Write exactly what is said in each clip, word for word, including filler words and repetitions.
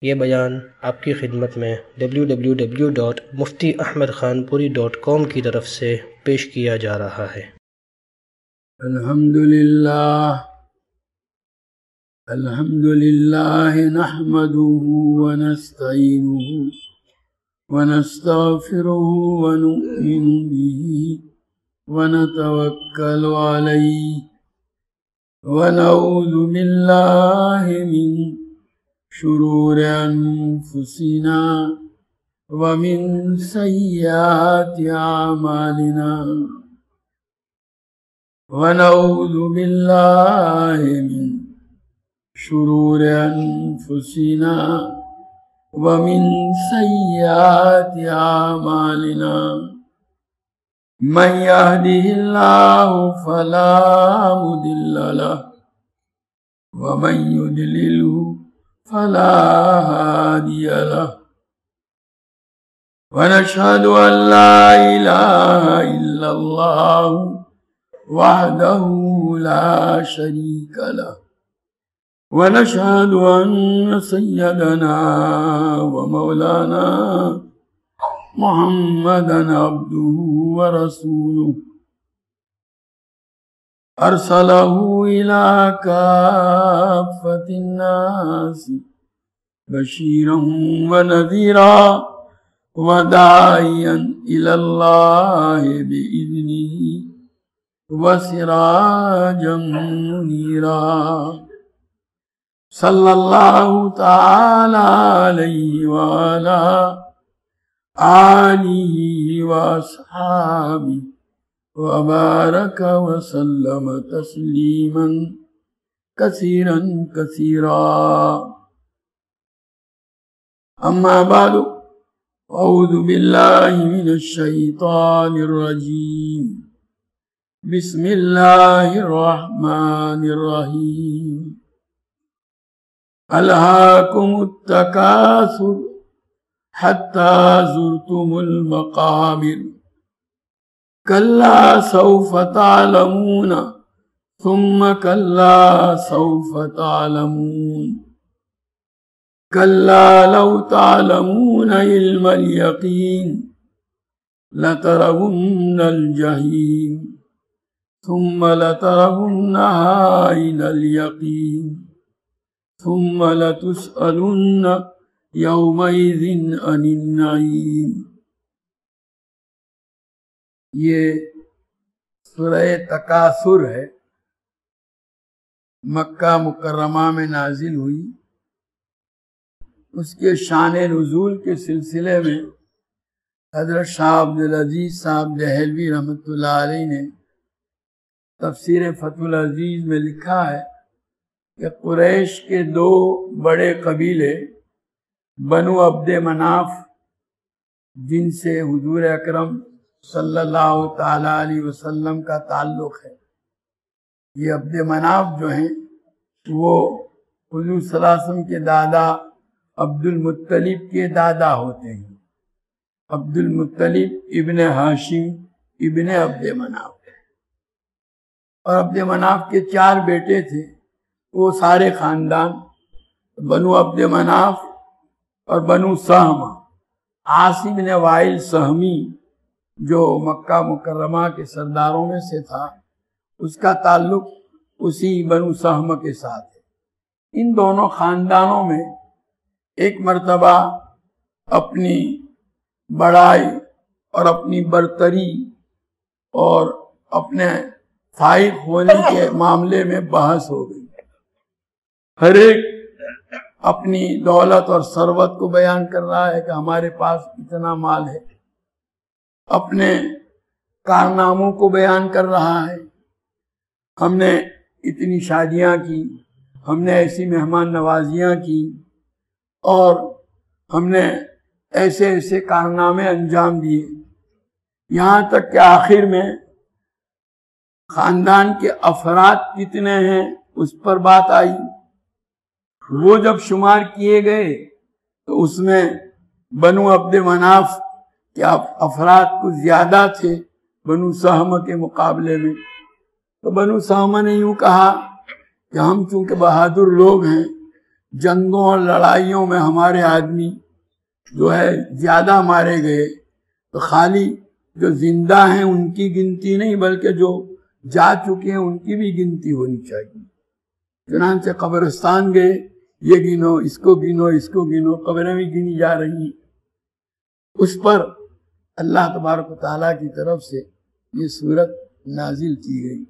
یہ بیان آپ کی خدمت میں W W W dot Mufti Ahmad Khan Puri dot کام کی طرف سے پیش کیا جا رہا ہے۔ الحمدللہ الحمدللہ نحمده ونستعینه ونستغفره ونؤمن به ونتوکل علیہ ونعوذ باللہ من شرور انفسنا ومن سیئات اعمالنا ونعوذ باللہ من شرور انفسنا ومن سیئات اعمالنا من يهده الله فلا مضل له ومن يضلله فلا هادي له ونشهد أن لا إله إلا الله وحده لا شريك له ونشهد أن سيدنا ومولانا محمدا عبده ورسوله أرسله إلى كافة الناس بشيرا ونذيرا وداعيا إلى الله بإذنه وسراجا منيرا صلى الله تعالى عليه وعلى آله وأصحابه وبارك وسلم تسليما كثيرا كثيرا أما بعد أعوذ بالله من الشيطان الرجيم بسم الله الرحمن الرحيم ألهاكم التكاثر حتى زرتم المقابر كلا سوف تعلمون ثم كلا سوف تعلمون كلا لو تعلمون علم اليقين لترون الجحيم ثم لترونها عين اليقين ثم لتسألن يومئذ عن النعيم۔ یہ سورہ تکاثر ہے، مکہ مکرمہ میں نازل ہوئی۔ اس کے شان نزول کے سلسلے میں حضرت شاہ عبدالعزیز صاحب دہلوی رحمۃ اللہ علیہ نے تفسیر فتح العزیز میں لکھا ہے کہ قریش کے دو بڑے قبیلے بنو عبد مناف، جن سے حضور اکرم صلی اللہ تعالی علیہ وسلم کا تعلق ہے، یہ عبد مناف جو ہیں وہ حضور صلی اللہ علیہ وسلم کے دادا عبد المطلب کے دادا ہوتے ہیں۔ عبد المطلب ابن ہاشم ابن عبد مناف، اور عبد مناف کے چار بیٹے تھے، وہ سارے خاندان بنو عبد مناف اور بنو سہم، عاصم بن وائل سہمی جو مکہ مکرمہ کے سرداروں میں سے تھا، اس کا تعلق اسی بنو سہم کے ساتھ ہے۔ ان دونوں خاندانوں میں ایک مرتبہ اپنی بڑائی اور اپنی برتری اور اپنے فائق ہونے کے معاملے میں بحث ہو گئی۔ ہر ایک اپنی دولت اور ثروت کو بیان کر رہا ہے کہ ہمارے پاس اتنا مال ہے، اپنے کارناموں کو بیان کر رہا ہے، ہم نے اتنی شادیاں کی، ہم نے ایسی مہمان نوازیاں کی، اور ہم نے ایسے ایسے کارنامے انجام دیے، یہاں تک کہ آخر میں خاندان کے افراد کتنے ہیں اس پر بات آئی۔ وہ جب شمار کیے گئے تو اس میں بنو عبد مناف کے افراد کچھ زیادہ تھے بنو سہم کے مقابلے میں۔ تو بنو سہم نے یوں کہا کہ ہم چونکہ بہادر لوگ ہیں جنگوں اور لڑائیوں میں ہمارے آدمی جو ہے زیادہ مارے گئے تو خالی جو زندہ ہیں ان کی گنتی نہیں بلکہ جو جا چکے ہیں ان کی بھی گنتی ہونی چاہیے. چنانچہ قبرستان گئے، یہ گنو، اس کو گنو، اس کو گنو، قبریں بھی گنی جا رہی ہیں. اس پر اللہ تبارک و تعالیٰ کی طرف سے یہ سورت نازل کی گئی.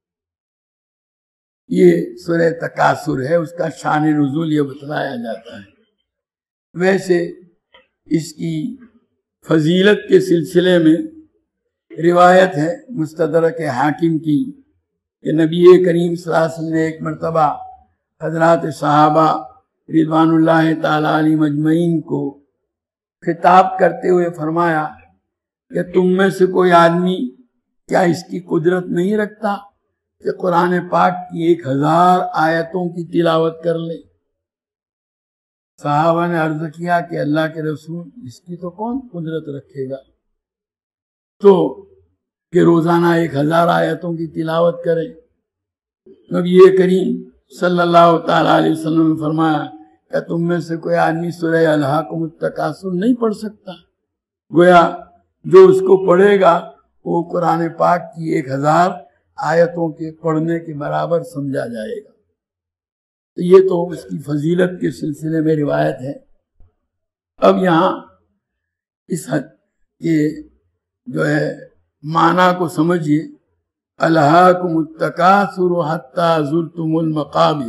یہ سورہ تکاثر ہے، اس کا شان نزول یہ بتلایا جاتا ہے. ویسے اس کی فضیلت کے سلسلے میں روایت ہے مستدرک حاکم کی کہ نبی کریم صلی اللہ علیہ وسلم نے ایک مرتبہ حضرات صحابہ رضوان اللہ تعالی علیہ مجمعین کو خطاب کرتے ہوئے فرمایا کہ تم میں سے کوئی آدمی کیا اس کی قدرت نہیں رکھتا کہ قرآن پاک کی ایک ہزار آیتوں کی تلاوت کر لے؟ صحابہ نے عرض کیا کہ اللہ کے رسول اس کی تو کون قدرت رکھے گا، تو کہ روزانہ ایک ہزار آیتوں کی تلاوت کرے. نبی کریم صلی اللہ تعالی علیہ وسلم نے فرمایا کہ تم میں سے کوئی آدمی سورہ الہاکم التکاثر نہیں پڑھ سکتا؟ گویا جو اس کو پڑھے گا وہ قرآن پاک کی ایک ہزار آیتوں کے پڑھنے کے برابر سمجھا جائے گا. تو یہ تو اس کی فضیلت کے سلسلے میں روایت ہے. اب یہاں اس حد کے جو ہے معنی کو سمجھیے. الہاکم التکاثر حتی زرتم المقابر.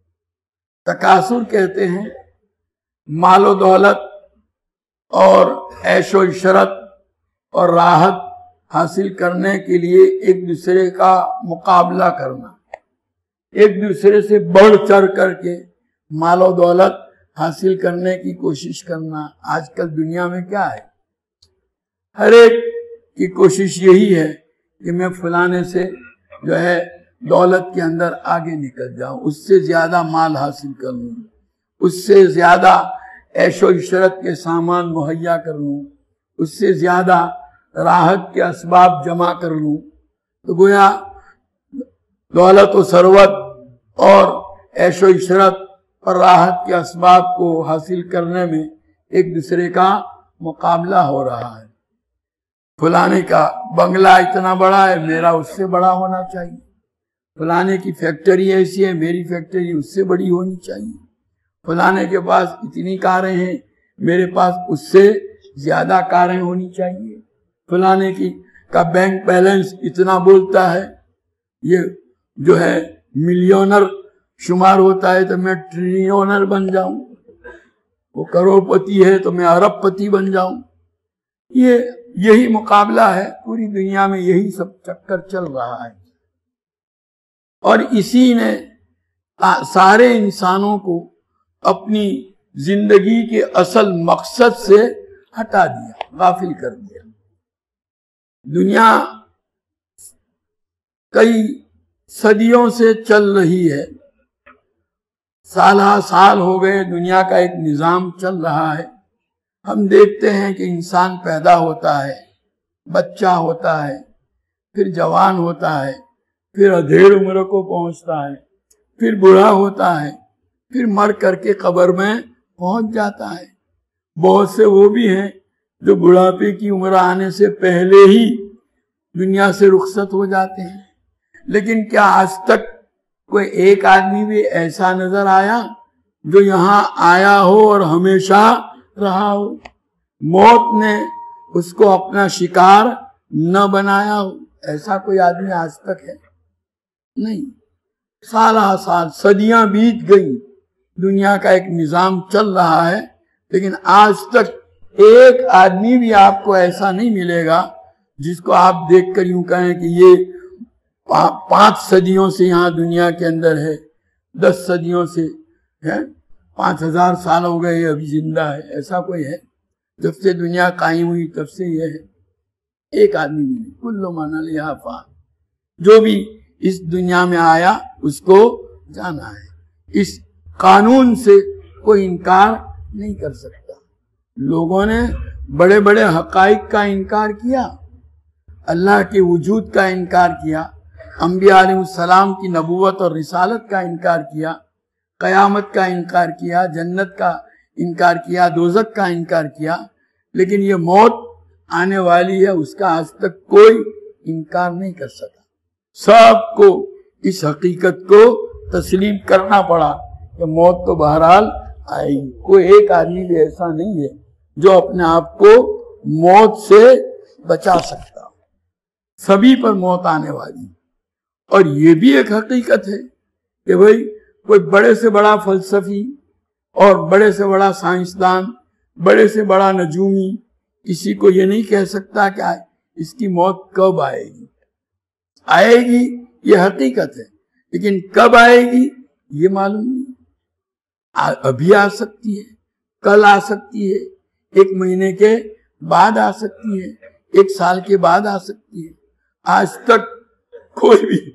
تکاثر کہتے ہیں مال و دولت اور عیش و عشرت اور راحت حاصل کرنے کے لیے ایک دوسرے کا مقابلہ کرنا، ایک دوسرے سے بڑھ چڑھ کر کے مال و دولت حاصل کرنے کی کوشش کرنا. آج کل دنیا میں کیا ہے، ہر ایک کی کوشش یہی ہے کہ میں فلانے سے جو ہے دولت کے اندر آگے نکل جاؤں، اس سے زیادہ مال حاصل کر لوں، اس سے زیادہ عیش و عشرت کے سامان مہیا کر لوں، اس سے زیادہ راحت کے اسباب جمع کر لوں. تو گویا دولت و ثروت اور عیش و عشرت اور راحت کے اسباب کو حاصل کرنے میں ایک دوسرے کا مقابلہ ہو رہا ہے. فلانے کا بنگلہ اتنا بڑا ہے، میرا اس سے بڑا ہونا چاہیے. فلانے کی فیکٹری ایسی ہے، میری فیکٹری اس سے بڑی ہونی چاہیے. فلانے کے پاس اتنی کاریں ہیں، میرے پاس اس سے زیادہ کاریں ہونی چاہیے. فلانے کی کا بینک بیلنس اتنا بولتا ہے، یہ جو ہے ملینر شمار ہوتا ہے تو میں ٹریلینر بن جاؤں، وہ کروڑ پتی ہے تو میں ارب پتی بن جاؤں. یہ یہی مقابلہ ہے، پوری دنیا میں یہی سب چکر چل رہا ہے. اور اسی نے سارے انسانوں کو اپنی زندگی کے اصل مقصد سے ہٹا دیا، غافل کر دیا. دنیا کئی صدیوں سے چل رہی ہے، سالہ سال ہو گئے دنیا کا ایک نظام چل رہا ہے. ہم دیکھتے ہیں کہ انسان پیدا ہوتا ہے، بچہ ہوتا ہے، پھر جوان ہوتا ہے، پھر ادھیڑ عمر کو پہنچتا ہے، پھر بوڑھا ہوتا ہے، پھر مر کر کے قبر میں پہنچ جاتا ہے. بہت سے وہ بھی ہیں جو بڑھاپے کی عمر آنے سے پہلے ہی دنیا سے رخصت ہو جاتے ہیں. لیکن کیا آج تک کوئی ایک آدمی بھی ایسا نظر آیا جو یہاں آیا ہو اور ہمیشہ رہا ہو؟ موت نے اس کو اپنا شکار نہ بنایا ہو؟ ایسا کوئی آدمی آج تک ہے؟ نہیں. سالہ سال صدیاں بیت گئی، دنیا کا ایک نظام چل رہا ہے، لیکن آج تک ایک آدمی بھی آپ کو ایسا نہیں ملے گا جس کو آپ دیکھ کر یوں کہیں کہ یہ پانچ صدیوں سے یہاں دنیا کے اندر ہے، دس صدیوں سے ہے، پانچ ہزار سال ہو گئے ابھی زندہ ہے. ایسا کوئی ہے؟ جب سے دنیا قائم ہوئی تب سے یہ ہے. ایک آدمی نہیں. کل من علیہا فان. جو بھی اس دنیا میں آیا اس کو جانا ہے. اس قانون سے کوئی انکار نہیں کر سکتا. لوگوں نے بڑے بڑے حقائق کا انکار کیا، اللہ کے وجود کا انکار کیا، انبیاء علیہ السلام کی نبوت اور رسالت کا انکار کیا، قیامت کا انکار کیا، جنت کا انکار کیا، دوزخ کا انکار کیا، لیکن یہ موت آنے والی ہے اس کا آج تک کوئی انکار نہیں کر سکا۔ سب کو اس حقیقت کو تسلیم کرنا پڑا کہ موت تو بہرحال آئے گی۔ کوئی ایک آدمی بھی ایسا نہیں ہے جو اپنے آپ کو موت سے بچا سکتا، سبھی پر موت آنے والی۔ اور یہ بھی ایک حقیقت ہے کہ بھئی کوئی بڑے سے بڑا فلسفی اور بڑے سے بڑا سائنسدان، بڑے سے بڑا نجومی کسی کو یہ نہیں کہہ سکتا کہ اس کی موت کب آئے گی۔ آئے گی یہ حقیقت ہے، لیکن کب آئے گی یہ معلوم نہیں۔ ابھی آ سکتی ہے، کل آ سکتی ہے، ایک مہینے کے بعد آ سکتی ہے، ایک سال کے بعد آ سکتی ہے۔ آج تک کوئی بھی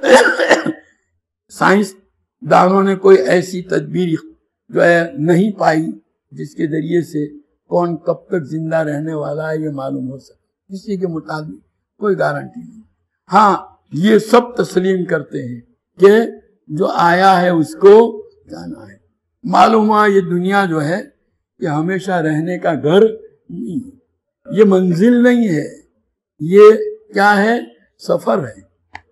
سائنس دانوں نے کوئی ایسی تدبیر جو ہے نہیں پائی جس کے ذریعے سے کون کب تک زندہ رہنے والا ہے یہ معلوم ہو سکے۔ کسی کے مطابق کوئی گارنٹی نہیں۔ ہاں یہ سب تسلیم کرتے ہیں کہ جو آیا ہے اس کو جانا ہے۔ معلوم ہوا یہ دنیا جو ہے یہ ہمیشہ رہنے کا گھر نہیں ہے، یہ منزل نہیں ہے، یہ کیا ہے؟ سفر ہے۔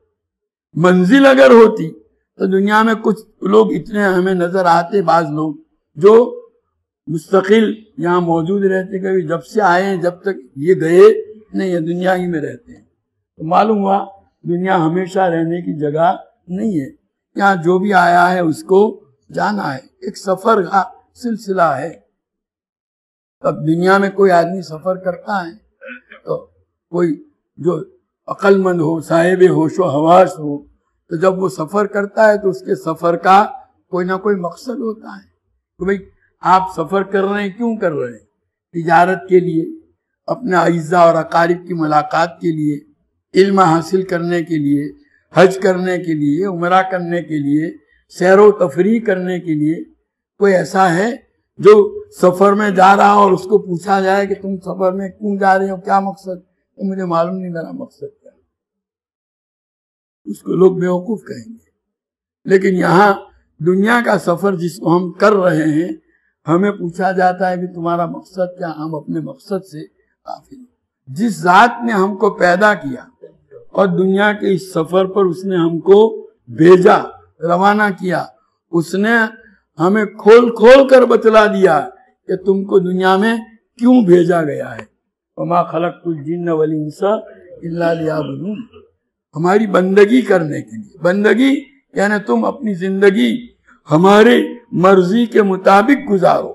منزل اگر ہوتی تو دنیا میں کچھ لوگ اتنے ہمیں نظر آتے، بعض لوگ جو مستقل یہاں موجود رہتے، کبھی جب سے آئے ہیں جب تک یہ گئے نہیں، یہ دنیا ہی میں رہتے ہیں۔ تو معلوم ہوا دنیا ہمیشہ رہنے کی جگہ نہیں ہے، یہاں جو بھی آیا ہے اس کو جانا ہے، ایک سفر کا سلسلہ ہے۔ اب دنیا میں کوئی آدمی سفر کرتا ہے تو کوئی جو عقل مند ہو، صاحب ہوش و حواس ہو، تو جب وہ سفر کرتا ہے تو اس کے سفر کا کوئی نہ کوئی مقصد ہوتا ہے کہ بھئی آپ سفر کر رہے ہیں، کیوں کر رہے ہیں؟ تجارت کے لیے، اپنے اعزاء اور اقارب کی ملاقات کے لیے، علم حاصل کرنے کے لیے، حج کرنے کے لیے، عمرہ کرنے کے لیے، سیر و تفریح کرنے کے لیے۔ کوئی ایسا ہے جو سفر میں جا رہا اور اس کو پوچھا جائے کہ تم سفر میں کیوں جا رہے ہو، کیا مقصد؟ تو مجھے معلوم نہیں میرا مقصد کیا، اس کو لوگ بیوقوف کہیں گے۔ لیکن یہاں دنیا کا سفر جس کو ہم کر رہے ہیں، ہمیں پوچھا جاتا ہے کہ تمہارا مقصد کیا؟ ہم اپنے مقصد سے قافل ہیں۔ جس ذات نے ہم کو پیدا کیا اور دنیا کے اس سفر پر اس نے ہم کو بھیجا، روانہ کیا، اس نے ہمیں کھول کھول کر بتلا دیا کہ تم کو دنیا میں کیوں بھیجا گیا ہے۔ وما خلقت الجن والانس الا لیعبدون، ہماری بندگی کرنے کے لیے۔ بندگی یعنی تم اپنی زندگی ہمارے مرضی کے مطابق گزارو،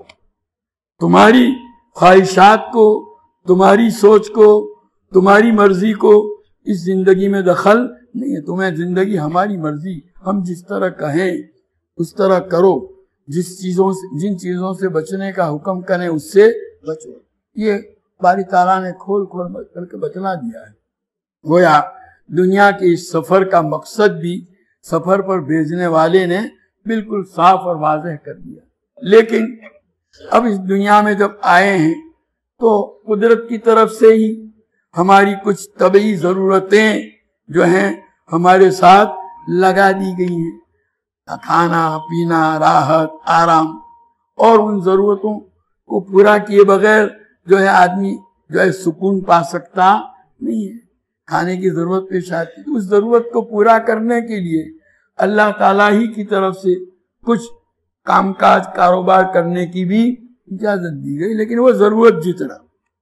تمہاری خواہشات کو، تمہاری سوچ کو، تمہاری مرضی کو اس زندگی میں دخل نہیں ہے۔ تمہیں زندگی ہماری مرضی، ہم جس طرح کہیں اس طرح کرو، جس چیزوں سے جن چیزوں سے بچنے کا حکم کریں اس سے بچو۔ یہ باری تعالیٰ نے کھول کھول کر کے بتلا دیا ہے۔ گویا دنیا کے اس سفر کا مقصد بھی سفر پر بھیجنے والے نے بالکل صاف اور واضح کر دیا۔ لیکن اب اس دنیا میں جب آئے ہیں تو قدرت کی طرف سے ہی ہماری کچھ طبعی ضرورتیں جو ہیں ہمارے ساتھ لگا دی گئی ہیں، کھانا پینا، راحت، آرام، اور ان ضرورتوں کو پورا کیے بغیر جو ہے آدمی جو ہے سکون پا سکتا نہیں ہے۔ کھانے کی ضرورت پیش آتی ہے، اس ضرورت کو پورا کرنے کے لیے اللہ تعالیٰ ہی کی طرف سے کچھ کام کاج کاروبار کرنے کی بھی اجازت دی گئی، لیکن وہ ضرورت جتنا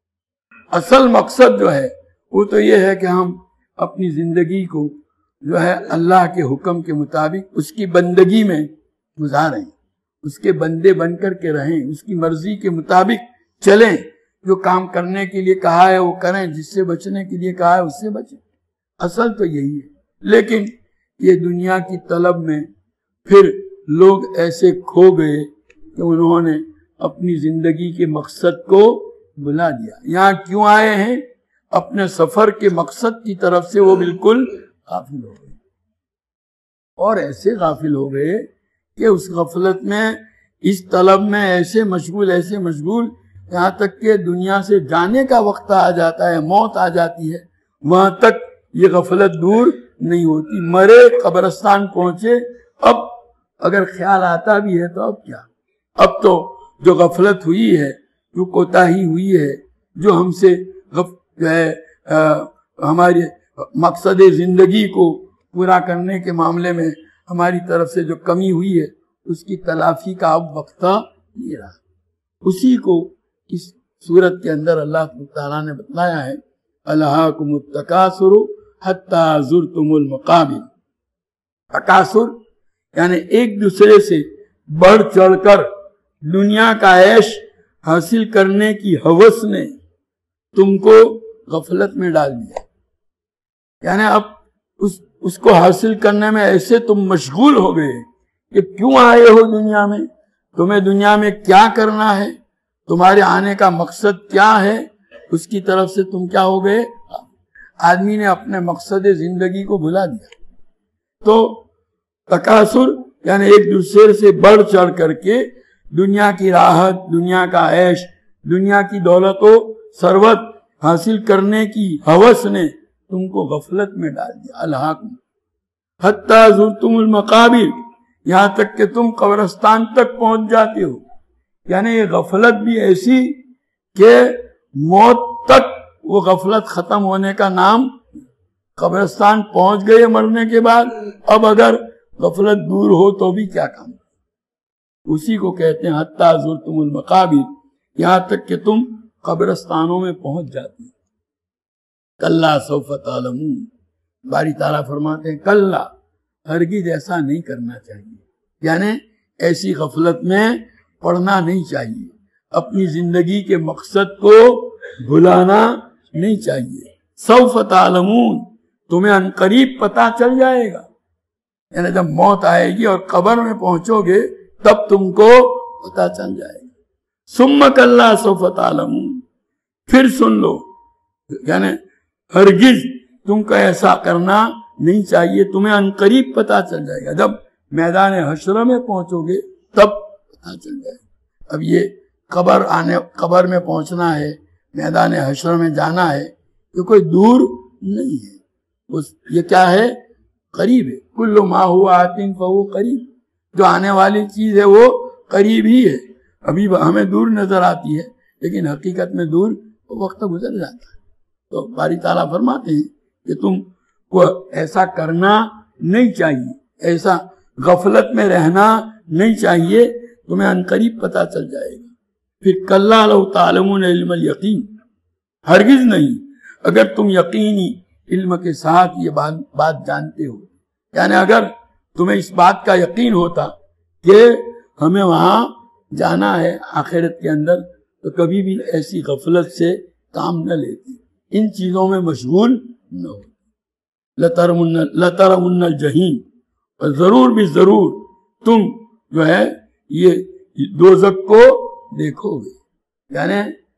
اصل مقصد جو ہے وہ تو یہ ہے کہ ہم اپنی زندگی کو جو ہے اللہ کے حکم کے مطابق اس کی بندگی میں گزاریں، اس کے بندے بن کر کے رہیں، اس کی مرضی کے مطابق چلیں، جو کام کرنے کے لیے کہا ہے وہ کریں، جس سے بچنے کے لیے کہا ہے اس سے بچیں۔ اصل تو یہی ہے۔ لیکن یہ دنیا کی طلب میں پھر لوگ ایسے کھو گئے کہ انہوں نے اپنی زندگی کے مقصد کو بلا دیا۔ یہاں کیوں آئے ہیں؟ اپنے سفر کے مقصد کی طرف سے وہ بالکل غافل ہو گئے، اور ایسے غافل ہو گئے کہ اس غفلت میں، اس طلب میں ایسے مشغول ایسے مشغول یہاں تک کہ دنیا سے جانے کا وقت آ جاتا ہے، موت آ جاتی ہے، وہاں تک یہ غفلت دور نہیں ہوتی۔ مرے، قبرستان پہنچے، اب اگر خیال آتا بھی ہے تو اب کیا؟ اب تو جو غفلت ہوئی ہے، جو کوتاہی ہوئی ہے، جو ہم سے غف جو ہے ہمارے مقصد زندگی کو پورا کرنے کے معاملے میں ہماری طرف سے جو کمی ہوئی ہے، اس کی تلافی کا اب وقت نہیں رہا۔ اسی کو اس سورت کے اندر اللہ تعالیٰ نے بتلایا ہے، الہاکم التکاثر حتی زرتم المقابر۔ تکاثر یعنی ایک دوسرے سے بڑھ چڑھ کر دنیا کا عیش حاصل کرنے کی ہوس نے تم کو غفلت میں ڈال دیا، یعنی اب اس اس کو حاصل کرنے میں ایسے تم مشغول ہو گئے کہ کیوں آئے ہو دنیا میں، تمہیں دنیا میں کیا کرنا ہے، تمہارے آنے کا مقصد کیا ہے، اس کی طرف سے تم کیا ہو گئے؟ آدمی نے اپنے مقصد زندگی کو بھلا دیا۔ تو تکاثر یعنی ایک دوسرے سے بڑھ چڑھ کر کے دنیا کی راحت، دنیا کا عیش، دنیا کی دولت و ثروت حاصل کرنے کی ہوس نے تم کو غفلت میں ڈال دیا۔ الحاکم حتی زرتم المقابر، یہاں تک کہ تم قبرستان تک پہنچ جاتے ہو، یعنی یہ غفلت بھی ایسی کہ موت تک وہ غفلت ختم ہونے کا نام، قبرستان پہنچ گئے مرنے کے بعد، اب اگر غفلت دور ہو تو بھی کیا کام، اسی کو کہتے ہیں حتی زرتم المقابر، یہاں تک کہ تم قبرستانوں میں پہنچ جاتے ہیں۔ کلا سوف تعلمون، باری تعالیٰ فرماتے ہیں کلا، ہرگز ایسا نہیں کرنا چاہیے، یعنی ایسی غفلت میں پڑنا نہیں چاہیے، اپنی زندگی کے مقصد کو بھلانا نہیں چاہیے۔ سوف تعلمون، تمہیں عنقریب پتہ چل جائے گا، یعنی جب موت آئے گی اور قبر میں پہنچو گے تب تم کو پتہ چل جائے گا۔ ثم کلا سوف تعلمون، پھر سن لو، یعنی ہرگز تم کو ایسا کرنا نہیں چاہیے، تمہیں عنقریب پتہ چل جائے گا، جب میدان حشر میں پہنچو گے تب پتہ چل جائے گا۔ اب یہ قبر آنے قبر میں پہنچنا ہے، میدان حشر میں جانا ہے، یہ کوئی دور نہیں ہے، یہ کیا ہے؟ قریب ہے۔ کل ما ہوا آت فہو قریب، جو آنے والی چیز ہے وہ قریب ہی ہے، ابھی ہمیں دور نظر آتی ہے لیکن حقیقت میں دور وقت گزر جاتا ہے۔ تو باری تعالیٰ فرماتے ہیں کہ تم کو ایسا کرنا نہیں چاہیے، ایسا غفلت میں رہنا نہیں چاہیے، تمہیں عنقریب پتہ چل جائے گا۔ پھر کلا لو تعلمون علم الیقین، ہرگز نہیں اگر تم یقینی علم کے ساتھ یہ بات بات جانتے ہو، یعنی اگر تمہیں اس بات کا یقین ہوتا کہ ہمیں وہاں جانا ہے آخرت کے اندر، تو کبھی بھی ایسی غفلت سے کام نہ لیتی، ان چیزوں میں مشغول نہ ہو۔ لترمن لترمن الجحیم، اور ضرور بھی ضرور تم جو ہے یہ دوزخ کو دیکھو گے، یعنی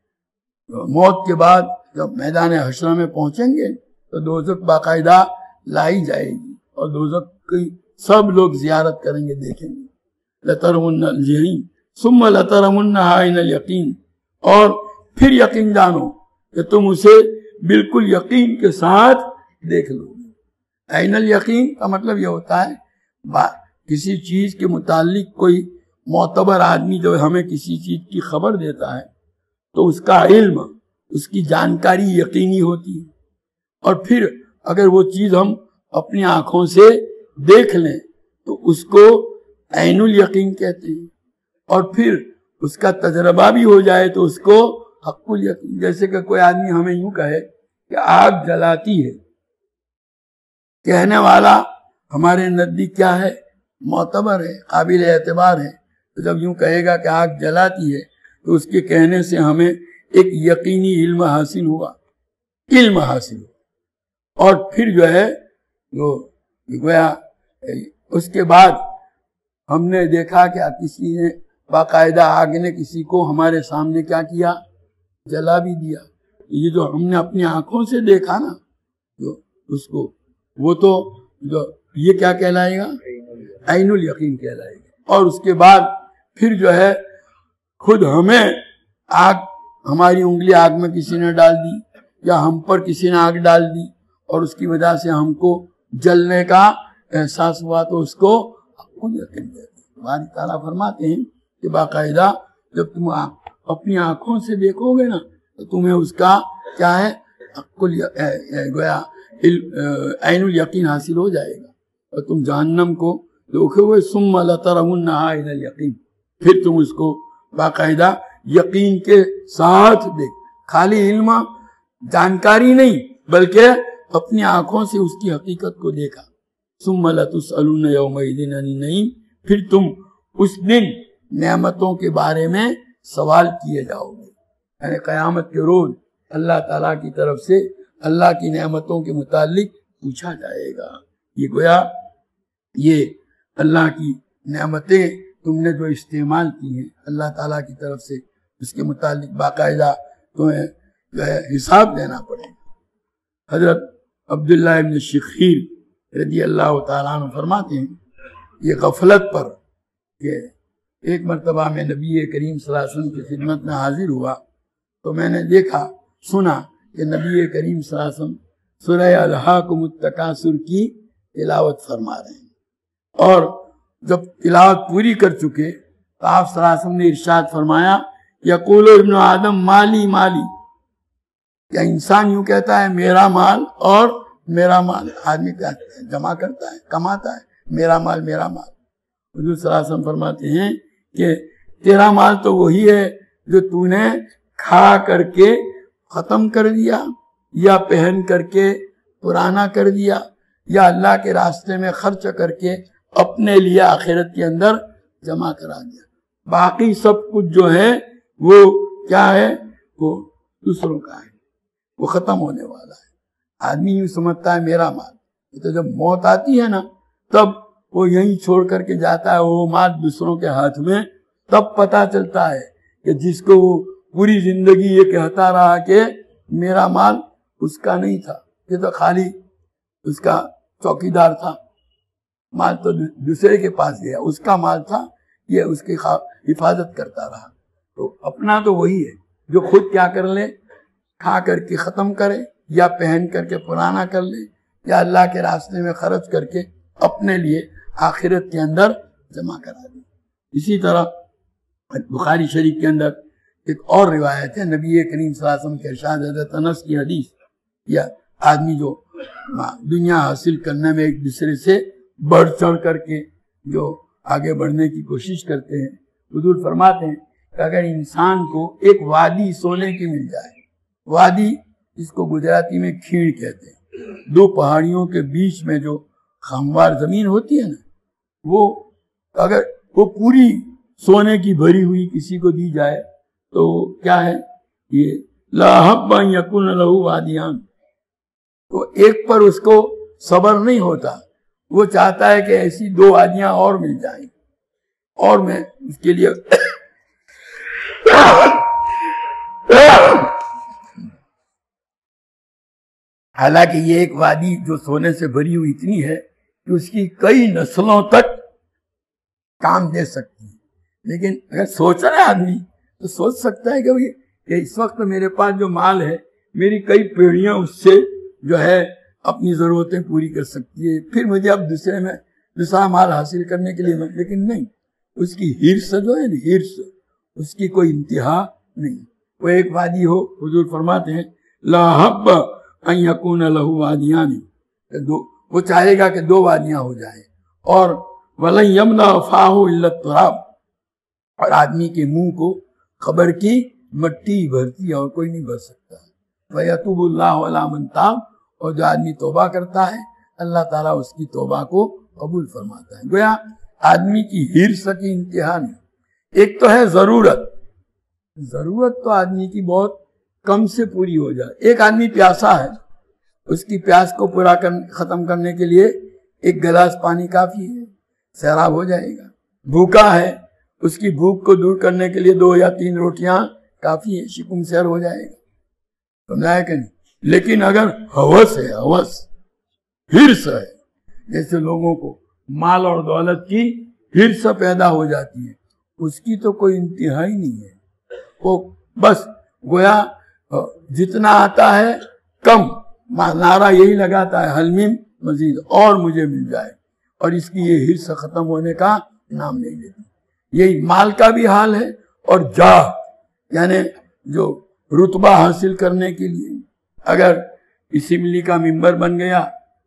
موت کے بعد جب میدان حشر میں پہنچیں گے تو دوزخ باقاعدہ لائی جائے گی اور دوزخ کی سب لوگ زیارت کریں گے، دیکھیں گے۔ لترمن الجحیم ثم لترمنها عین الیقین، اور پھر یقین جانو کہ تم اسے بالکل یقین کے ساتھ دیکھ لو گے۔ عین الیقین کا مطلب یہ ہوتا ہے کسی چیز کے متعلق کوئی معتبر آدمی جو ہمیں کسی چیز کی خبر دیتا ہے تو اس کا علم، اس کی جانکاری یقینی ہوتی ہے، اور پھر اگر وہ چیز ہم اپنی آنکھوں سے دیکھ لیں تو اس کو عین الیقین کہتے ہیں، اور پھر اس کا تجربہ بھی ہو جائے تو اس کو حق الیقین۔ جیسے کہ کوئی آدمی ہمیں یوں کہے کہ آگ جلاتی ہے، کہنے والا ہمارے نزدیک کیا ہے؟ معتبر ہے، قابل اعتبار ہے، تو جب یوں کہے گا کہ آگ جلاتی ہے تو اس کے کہنے سے ہمیں ایک یقینی علم حاصل ہوا، علم حاصل ہوا، اور پھر جو ہے جو گویا اس کے بعد ہم نے دیکھا کہ کسی نے باقاعدہ آگ نے کسی کو ہمارے سامنے کیا کیا؟ جلا بھی دیا۔ یہ جو ہم نے اپنی آنکھوں سے دیکھا نا جو اس کو، وہ تو جو یہ کیا کہلائے گا؟ عین الیقین کہلائے گا۔ اور اس کے بعد پھر جو ہے خود ہمیں آگ، ہماری انگلی آگ میں کسی نے ڈال دی یا ہم پر کسی نے آگ ڈال دی اور اس کی وجہ سے ہم کو جلنے کا احساس ہوا تو اس کو حق الیقین کہتے ہیں۔ باری تعالیٰ فرماتے ہیں کہ باقاعدہ جب تم اپنی آنکھوں سے دیکھو گے نا تو تمہیں اس کا کیا ہے گویا عین الیقین حاصل ہو جائے گا، اور تم جہنم کو دیکھو گے ثم لترونہا عین الیقین، پھر تم اس کو باقاعدہ یقین کے ساتھ دیکھ، خالی علم جانکاری نہیں بلکہ اپنی آنکھوں سے اس کی حقیقت کو دیکھا۔ ثم لتسألن یومئذ عن النعیم، پھر تم اس دن نعمتوں کے بارے میں سوال کیے جاؤ گے، یعنی قیامت کے روز اللہ تعالیٰ کی طرف سے اللہ کی نعمتوں کے متعلق پوچھا جائے گا۔ یہ گویا یہ اللہ کی نعمتیں تم نے جو استعمال کی ہیں اللہ تعالیٰ کی طرف سے، اس کے متعلق باقاعدہ تمہیں جو ہے حساب دینا پڑے گا۔ حضرت عبداللہ ابن شخیر رضی اللہ تعالیٰ عنہ فرماتے ہیں یہ غفلت پر کہ ایک مرتبہ میں نبی کریم صلی اللہ علیہ وسلم کی خدمت میں حاضر ہوا تو میں نے دیکھا سنا کہ نبی کریم صلی اللہ علیہ وسلم سورہ الہاکم التکاثر کی تلاوت فرما رہے ہیں، اور جب تلاوت پوری کر چکے تو آپ صلی اللہ علیہ وسلم نے ارشاد فرمایا یقول ابن آدم مالی مالی، کیا انسان یوں کہتا ہے میرا مال اور میرا مال؟ آدمی کہتا ہے جمع کرتا ہے کماتا ہے میرا مال میرا مال۔ حضور صلی اللہ علیہ وسلم فرماتے ہیں کہ تیرا مال تو وہی ہے جو تو نے کھا کر کے ختم کر دیا، یا پہن کر کے پرانا کر دیا، یا اللہ کے راستے میں خرچ کر کے اپنے لیے آخرت کے اندر جمع کرا دیا۔ باقی سب کچھ جو ہے وہ کیا ہے؟ وہ دوسروں کا ہے، وہ ختم ہونے والا ہے۔ آدمی یوں سمجھتا ہے میرا مال، تو جب موت آتی ہے نا تب وہ یہیں چھوڑ کر کے جاتا ہے وہ مال دوسروں کے ہاتھ میں، تب پتا چلتا ہے کہ جس کو وہ پوری زندگی یہ کہتا رہا کہ میرا مال، اس کا نہیں تھا، یہ تو خالی اس کا چوکیدار تھا، مال تو دوسرے کے پاس گیا، اس کا مال تھا، یہ اس کی حفاظت کرتا رہا۔ تو اپنا تو وہی ہے جو خود کیا کر لے، کھا کر کے ختم کرے، یا پہن کر کے پرانا کر لے، یا اللہ کے راستے میں خرچ کر کے اپنے لیے آخرت کے اندر جمع کرا دے۔ اسی طرح بخاری شریف کے اندر ایک اور روایت ہے، نبی کریم صلی اللہ علیہ وسلم کے ارشاد، حضرت انس کی حدیث، یا آدمی جو دنیا حاصل کرنے میں ایک دوسرے سے بڑھ چڑھ کر کے جو آگے بڑھنے کی کوشش کرتے ہیں، حضور فرماتے ہیں کہ اگر انسان کو ایک وادی سونے کی مل جائے، وادی جس کو گجراتی میں کھیڑ کہتے ہیں، دو پہاڑیوں کے بیچ میں جو خاموار زمین ہوتی ہے نا، وہ اگر وہ پوری سونے کی بھری ہوئی کسی کو دی جائے تو کیا ہے یہ لا حب ان یکون لہ وادیان، تو ایک پر اس کو صبر نہیں ہوتا، وہ چاہتا ہے کہ ایسی دو وادیاں اور مل جائیں، اور میں اس کے لیے حالانکہ یہ ایک وادی جو سونے سے بھری ہوئی اتنی ہے کہ اس کی کئی نسلوں تک کام دے سکتی ہے، لیکن اگر سوچ رہا ہے آدمی تو سوچ سکتا ہے کہ کہ اس وقت میرے پاس جو مال ہے میری کئی پیڑھیاں اس سے جو ہے اپنی ضرورتیں پوری کر سکتی ہے، پھر مجھے اب دوسرے میں دوسرا مال حاصل کرنے کے لیے، لیکن نہیں، اس کی ہرس جو ہے نا، ہرس اس کی کوئی انتہا نہیں۔ وہ ایک وادی ہو، حضور فرماتے ہیں لا حب ان یکون لہ وادیان، وہ چاہے گا کہ دو وادیاں ہو جائیں، اور ولن یملا فاہ الا التراب، اور آدمی کے منہ کو خبر کی مٹی بھرتی ہے اور کوئی نہیں بھر سکتا۔ وَيَتُوبُ اللَّهُ عَلَىٰ مَن تَابَ، اور جو آدمی توبہ کرتا ہے اللہ تعالیٰ اس کی توبہ کو قبول فرماتا ہے۔ گویا آدمی کی ہرس کی انتہا نہیں۔ ایک تو ہے ضرورت، ضرورت تو آدمی کی بہت کم سے پوری ہو جائے۔ ایک آدمی پیاسا ہے، اس کی پیاس کو پورا کر ختم کرنے کے لیے ایک گلاس پانی کافی ہے، سیراب ہو جائے گا۔ بھوکا ہے، اس کی بھوک کو دور کرنے کے لیے دو یا تین روٹیاں کافی ہے، شکم سیر ہو جائے گا، سمجھایا کہ نہیں؟ لیکن اگر ہوس ہے، ہوس ہرس ہے، جیسے لوگوں کو مال اور دولت کی ہرس پیدا ہو جاتی ہے، اس کی تو کوئی انتہا ہی نہیں ہے۔ وہ بس گویا جتنا آتا ہے کم، نعرہ یہی لگاتا ہے حل من مزید، اور مجھے مل جائے، اور اس کی یہ ہرس ختم ہونے کا نام نہیں لیتی. یہی مال کا بھی حال ہے اور جاہ یعنی جو رتبہ حاصل کرنے کے لیے اگر اسمبلی کا ممبر بن گیا,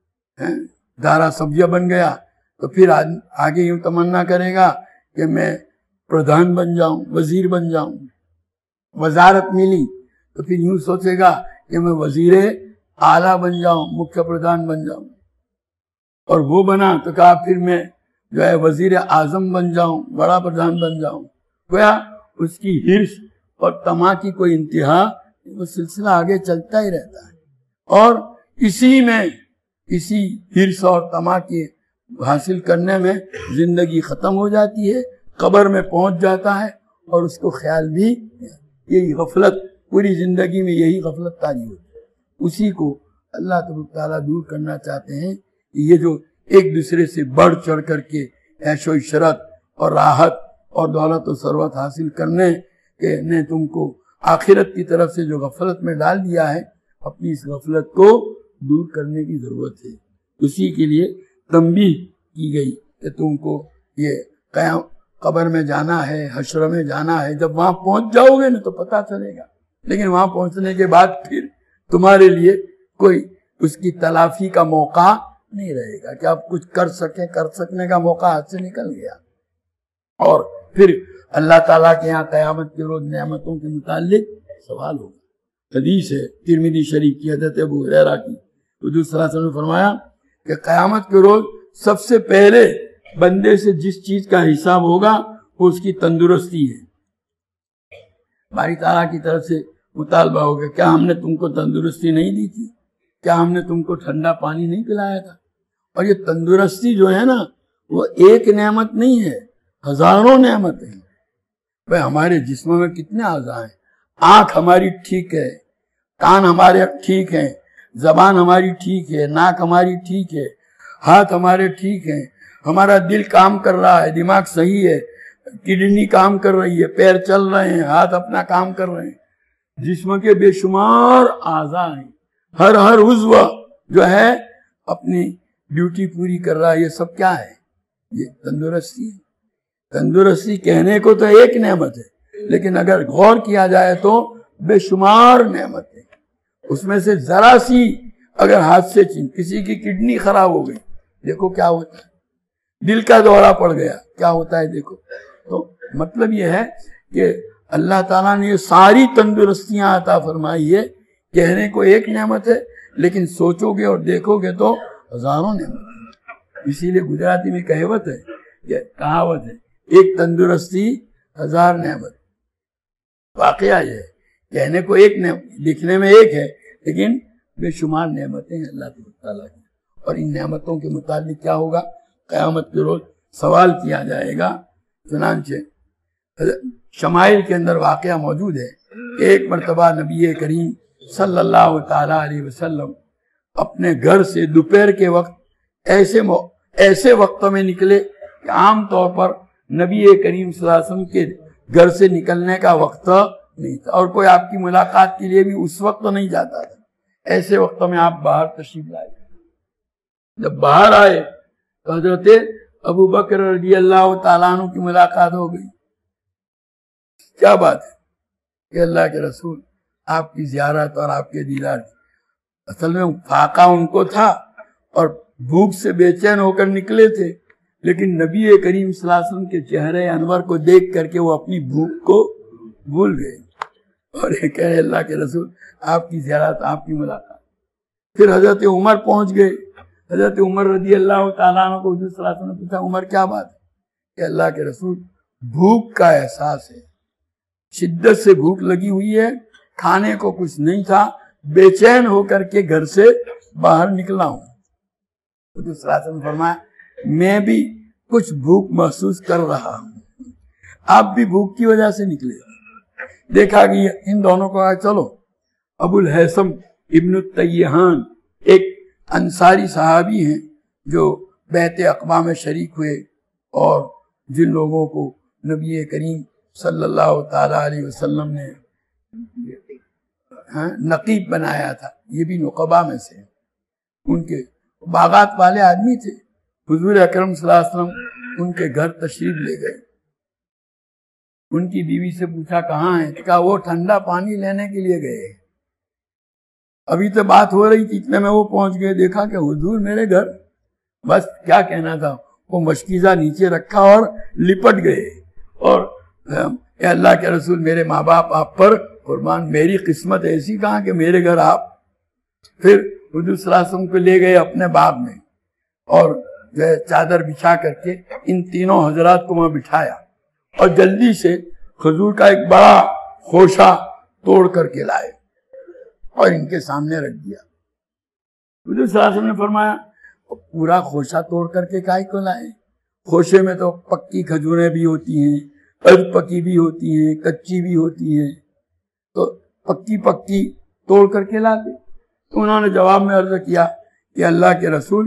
دارا سبزہ بن گیا, تو پھر آگے یوں تمنا کرے گا کہ میں پردھان بن جاؤں, وزیر بن جاؤں. وزارت ملی تو پھر یوں سوچے گا کہ میں وزیر اعلیٰ بن جاؤں, مکھیہ پردھان بن جاؤں. اور وہ بنا تو کہا پھر میں جو ہے وزیر اعظم بن جاؤں, بڑا پردھان بن جاؤں. گویا اس کی ہرس اور طمع کی کوئی انتہا, وہ سلسلہ آگے چلتا ہی رہتا ہے. اور اسی میں اسی ہرس اور طمع کے حاصل کرنے میں زندگی ختم ہو جاتی ہے, قبر میں پہنچ جاتا ہے اور اس کو خیال بھی یہی غفلت, پوری زندگی میں یہی غفلت تاری ہوتی ہے. اسی کو اللہ تبارک تعالیٰ دور کرنا چاہتے ہیں کہ یہ جو ایک دوسرے سے بڑھ چڑھ کر کے عیش و عشرت اور راحت اور دولت و ثروت حاصل کرنے کے نے تم کو آخرت کی طرف سے جو غفلت میں ڈال دیا ہے, اپنی اس غفلت کو دور کرنے کی ضرورت ہے. اسی کے لیے تنبیہ کی گئی کہ تم کو یہ قیام قبر میں جانا ہے, حشر میں جانا ہے. جب وہاں پہنچ جاؤ گے نا تو پتہ چلے گا, لیکن وہاں پہنچنے کے بعد پھر تمہارے لیے کوئی اس کی تلافی کا موقع نہیں رہے گا کہ آپ کچھ کر سکیں. کر سکنے کا موقع ہاتھ سے نکل گیا. اور پھر اللہ تعالیٰ کے یہاں قیامت کے روز نعمتوں کے متعلق سوال ہوگا. حدیث ہے ترمذی شریف کی, حضرت ابو ہریرہ کی, حضور صلی اللہ علیہ وسلم نے فرمایا کہ قیامت کے روز سب سے پہلے بندے سے جس چیز کا حساب ہوگا وہ اس کی تندرستی ہے. باری تعالیٰ کی طرف سے مطالبہ ہوگا, کیا ہم نے تم کو تندرستی نہیں دی تھی؟ کیا ہم نے تم کو ٹھنڈا پانی نہیں پلایا تھا؟ اور یہ تندرستی جو ہے نا وہ ایک نعمت نہیں ہے, ہزاروں نعمت ہیں. بھائی ہمارے جسم میں کتنے اعضاء ہیں؟ آنکھ ہماری ٹھیک ہے, کان ہمارے ٹھیک ہیں, زبان ہماری ٹھیک ہے, ناک ہماری ٹھیک ہے, ہاتھ ہمارے ٹھیک ہیں, ہمارا دل کام کر رہا ہے, دماغ صحیح ہے, کڈنی کام کر رہی ہے, پیر چل رہے ہیں, ہاتھ اپنا کام کر رہے ہیں. جسم کے بے شمار اعضاء ہیں, ہر ہر عضو جو ہے اپنی ڈیوٹی پوری کر رہا ہے. یہ سب کیا ہے؟ یہ تندرستی ہے. تندرستی کہنے کو تو ایک نعمت ہے, لیکن اگر غور کیا جائے تو بے شمار نعمت ہے. اس میں سے ذرا سی اگر ہاتھ سے چین, کسی کی کڈنی خراب ہو گئی, دیکھو کیا ہوتا ہے. دل کا دورہ پڑ گیا, کیا ہوتا ہے دیکھو. تو مطلب یہ ہے کہ اللہ تعالیٰ نے یہ ساری تندرستیاں عطا فرمائی ہے. کہنے کو ایک نعمت ہے, لیکن سوچو گے اور دیکھو گے تو ہزاروں نعمت. اسی لیے گجراتی میں کہاوت ہے, کہ کہاوت ہے, ایک تندرستی ہزار نعمت. واقعہ یہ ہے, کہنے کو ایک نعمت, دکھنے میں ایک ہے, لیکن بے شمار نعمتیں ہیں اللہ تعالیٰ کی. اور ان نعمتوں کے متعلق کیا ہوگا؟ قیامت کے روز سوال کیا جائے گا. چنانچہ شمائل کے اندر واقعہ موجود ہے. ایک مرتبہ نبی کریم صلی اللہ تعالیٰ علیہ وسلم اپنے گھر سے دوپہر کے وقت ایسے ایسے وقتوں میں نکلے کہ عام طور پر نبی کریم صلی اللہ علیہ وسلم کے گھر سے نکلنے کا وقت نہیں تھا, اور کوئی آپ کی ملاقات کے لیے بھی اس وقت نہیں جاتا تھا. ایسے وقتوں میں آپ باہر تشریف لائے. جب باہر آئے تو حضرت ابو بکر رضی اللہ تعالیٰ عنہ کی ملاقات ہو گئی. کیا بات ہے کہ اللہ کے رسول آپ کی زیارت اور آپ کے دیدار, اصل میں فاقہ ان کو تھا اور بھوک سے بے چین ہو کر نکلے تھے, لیکن نبی کریم صلی اللہ علیہ وسلم کے چہرے انور کو دیکھ کر کے وہ اپنی بھوک کو بھول گئے اور یہ کہے اللہ کے رسول آپ کی زیارت, آپ کی ملاقات. پھر حضرت عمر پہنچ گئے. حضرت عمر رضی اللہ تعالیٰ عنہ کو حضور صلی اللہ علیہ وسلم نے پوچھا, عمر کیا بات ہے؟ کہ اللہ کے رسول بھوک کا احساس ہے, شدت سے بھوک لگی ہوئی ہے, کھانے کو کچھ نہیں تھا, بے چین ہو کر کے گھر سے باہر نکلا ہوں. حضور صلی اللہ علیہ وسلم فرمایا میں بھی کچھ بھوک محسوس کر رہا ہوں, آپ بھی بھوک کی وجہ سے نکلے. دیکھا گیا ان دونوں کو, چلو ابو الحسم ابن التیہان ایک انصاری صحابی ہیں جو بیعت عقبہ میں شریک ہوئے اور جن لوگوں کو نبی کریم صلی اللہ تعالیٰ علیہ وسلم نے نقیب بنایا تھا, یہ بھی نقبہ میں سے. ان کے باغات والے آدمی تھے. حضور اکرم صلی اللہ علیہ وسلم ان کے گھر تشریف لے گئے. ان کی بیوی سے پوچھا کہاں ہے؟ کہا وہ ٹھنڈا پانی لینے کے لیے گئے. ابھی تو بات ہو رہی تھی، اتنے میں وہ پہنچ گئے. دیکھا کہ حضور میرے گھر. بس کیا کہنا تھا، وہ مشکیزہ نیچے رکھا اور لپٹ گئے. اور اے اللہ کے رسول، میرے ماں باپ آپ پر قربان، میری قسمت ایسی کہاں کہ میرے گھر آپ. پھر حضور صلی اللہ علیہ وسلم کو لے گئے اپنے باغ میں اور جو ہے چادر بچھا کر کے ان تینوں حضرات کو وہاں بٹھایا اور جلدی سے کھجور کا ایک بڑا خوشہ توڑ کر کے لائے اور ان کے سامنے رکھ دیا. حضور صلی اللہ علیہ وسلم نے فرمایا پورا خوشہ توڑ کر کے کائی کو لائے؟ خوشے میں تو پکی کھجوریں بھی ہوتی ہیں، ارد پکی بھی ہوتی ہیں، کچی بھی ہوتی ہیں، تو پکی پکی توڑ کر کے لاتے. تو انہوں نے جواب میں عرض کیا کہ اللہ کے رسول،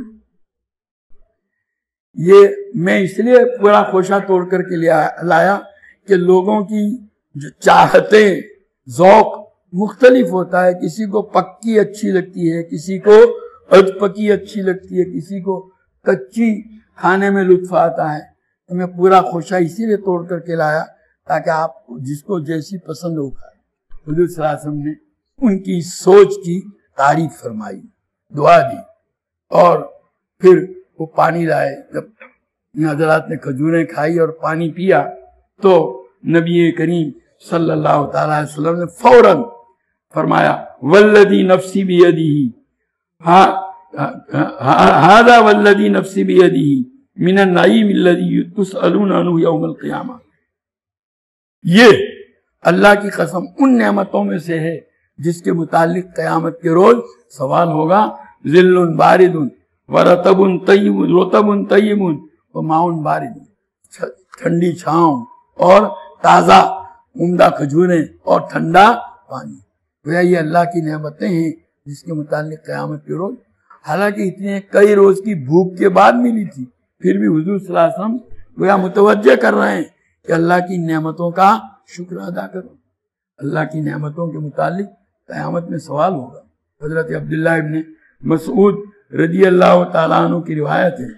یہ میں اس لیے پورا خوشہ توڑ کر کے لایا کہ لوگوں کی جو چاہتیں، ذوق مختلف ہوتا ہے. کسی کو پکی اچھی لگتی ہے، کسی کو ارد پکی اچھی لگتی ہے، کسی کو کچی کھانے میں لطف آتا ہے. تو میں پورا خوشہ اسی لیے توڑ کر کے لایا تاکہ آپ جس کو جیسی پسند ہو کھائے. حضور صلی اللہ علیہ وسلم نے ان کی سوچ کی تعریف فرمائی، دعا دی اور پھر وہ پانی لائے. جب ان حضرات نے کھجوریں کھائی اور پانی پیا تو نبی کریم صلی اللہ تعالی علیہ وسلم نے فوراً فرمایا والذی نفسی بیدہ ھذا والذی نفسی بیدہ من النعیم الذی تسألون عنہ یوم القیامہ. یہ اللہ کی قسم ان نعمتوں میں سے ہے جس کے متعلق قیامت کے روز سوال ہوگا. ظل بارد ورطب طیب رطب طیب وماء بارد، ٹھنڈی چھاؤں اور تازہ عمدہ کھجوریں اور ٹھنڈا پانی. یہ اللہ کی نعمتیں ہیں جس کے متعلق قیامت کے روز، حالانکہ اتنے کئی روز کی بھوک کے بعد ملی تھی، پھر بھی حضور صلی اللہ علیہ وسلم گویا متوجہ کر رہے ہیں کہ اللہ کی نعمتوں کا شکر ادا کرو. اللہ کی نعمتوں کے متعلق قیامت میں سوال ہوگا. حضرت عبداللہ ابن مسعود رضی اللہ تعالیٰ عنہ کی روایت ہے،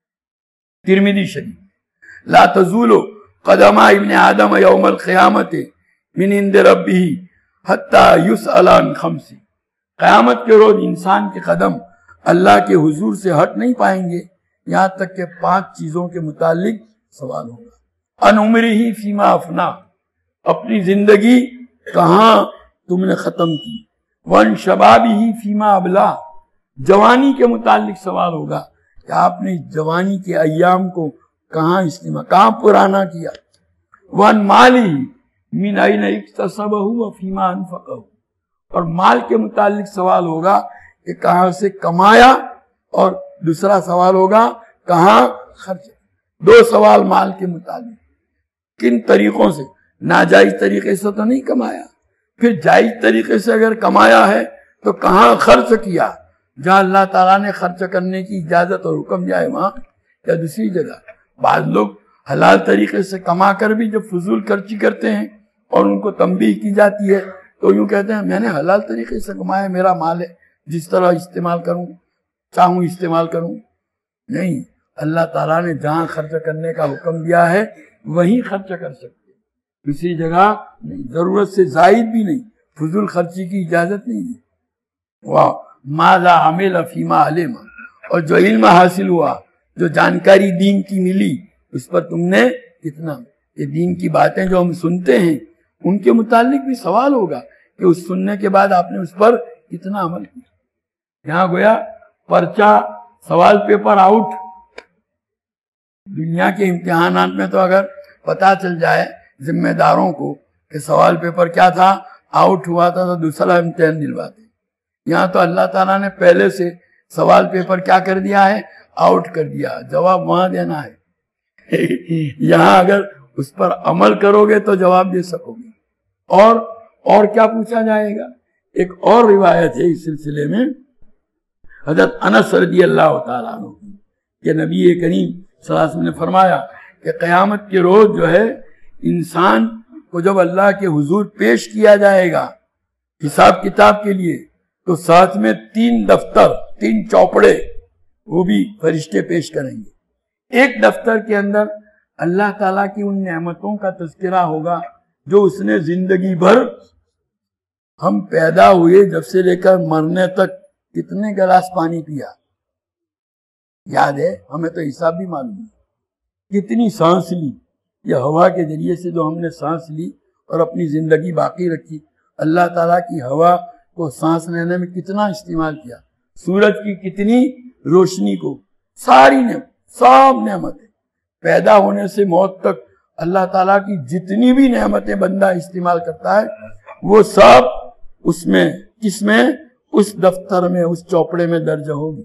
ترمذی شریف، لا تزول قدم ابن آدم یوم القیامت من عند ربہ حتی یسأل عن خمس. قیامت کے روز انسان کے قدم اللہ کے حضور سے ہٹ نہیں پائیں گے یہاں تک کہ پانچ چیزوں کے متعلق سوال ہوگا. ان عمرہ فیما افنا، اپنی زندگی کہاں تم نے ختم کی. وان شبابہ فیما ابلا، جوانی کے متعلق سوال ہوگا کہ آپ نے جوانی کے ایام کو کہاں استعمال، کہاں پرانا کیا. وان مالہ من این اکتسبہ وفیما انفقہ، اور مال کے متعلق سوال ہوگا کہ کہاں سے کمایا، اور دوسرا سوال ہوگا کہاں خرچ. دو سوال مال کے متعلق، کن طریقوں سے، ناجائز طریقے سے تو نہیں کمایا، پھر جائز طریقے سے اگر کمایا ہے تو کہاں خرچ کیا، جہاں اللہ تعالیٰ نے خرچ کرنے کی اجازت اور حکم دیا ہے وہاں یا دوسری جگہ. بعض لوگ حلال طریقے سے کما کر بھی جب فضول خرچی کرتے ہیں اور ان کو تنبیہ کی جاتی ہے تو یوں کہتے ہیں میں نے حلال طریقے سے کمایا، میرا مال ہے، جس طرح استعمال کروں چاہوں استعمال کروں. نہیں، اللہ تعالیٰ نے جہاں خرچ کرنے کا حکم دیا ہے وہیں خرچ کر سکتے، کسی جگہ نہیں، ضرورت سے زائد بھی نہیں، فضول خرچی کی اجازت نہیں ہے. واہ ماذا عمل فیما علم، اور جو علم حاصل ہوا، جو جانکاری دین کی ملی، اس پر تم نے کتنا. یہ دین کی باتیں جو ہم سنتے ہیں ان کے متعلق بھی سوال ہوگا کہ اس سننے کے بعد آپ نے اس پر کتنا عمل کیا. یہاں گویا پرچہ سوال پیپر آؤٹ. دنیا کے امتحانات میں تو اگر پتا چل جائے ذمہ داروں کو کہ سوال پیپر کیا تھا، آؤٹ ہوا تھا، تو دوسرا امتحان دلواتے. یہاں تو اللہ تعالیٰ نے پہلے سے سوال پیپر کیا کر دیا ہے، آؤٹ کر دیا، جواب وہاں دینا ہے. یہاں اگر اس پر عمل کرو گے تو جواب دے سکو گے. اور اور کیا پوچھا جائے گا. ایک اور روایت ہے اس سلسلے میں، حضرت انس رضی اللہ تعالیٰ عنہ کہ نبی کریم صلی اللہ علیہ وسلم نے فرمایا کہ قیامت کے روز جو ہے انسان کو جب اللہ کے حضور پیش کیا جائے گا حساب کتاب کے لیے تو ساتھ میں تین دفتر، تین چوپڑے وہ بھی فرشتے پیش کریں گے. ایک دفتر کے اندر اللہ تعالیٰ کی ان نعمتوں کا تذکرہ ہوگا جو اس نے زندگی بھر، ہم پیدا ہوئے جب سے لے کر مرنے تک کتنے گلاس پانی پیا یاد ہے؟ ہمیں تو حساب بھی معلوم ہے. کتنی سانس لی، یہ ہوا کے ذریعے سے جو ہم نے سانس لی اور اپنی زندگی باقی رکھی. اللہ تعالیٰ کی ہوا کو سانس لینے میں کتنا استعمال کیا، سورج کی کتنی روشنی کو، ساری نعمت، سب نعمتیں پیدا ہونے سے موت تک اللہ تعالیٰ کی جتنی بھی نعمتیں بندہ استعمال کرتا ہے وہ سب اس میں، کس میں؟ اس دفتر میں، اس چوپڑے میں درج ہوگی،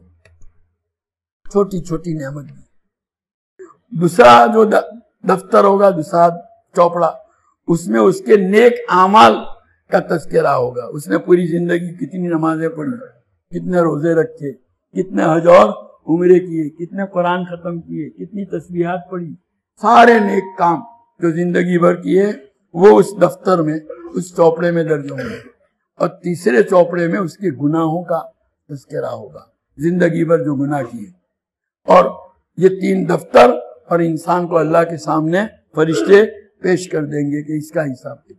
چھوٹی چھوٹی نعمت بھی. دوسرا جو دفتر ہوگا، دوسرا چوپڑا، اس میں اس کے نیک اعمال کا تذکرہ ہوگا. اس نے پوری زندگی کتنی نمازیں پڑھی، کتنے روزے رکھے، کتنے حج اور عمرے کیے، کتنے قرآن ختم کیے، کتنی تسبیحات پڑھی، سارے نیک کام جو زندگی بھر کیے وہ اس دفتر میں، اس چوپڑے میں درج ہوں گے. اور تیسرے چوپڑے میں اس کے گناہوں کا تذکرہ ہوگا، زندگی بھر جو گناہ کیے. اور یہ تین دفتر اور انسان کو اللہ کے سامنے فرشتے پیش کر دیں گے کہ اس کا حساب کتاب.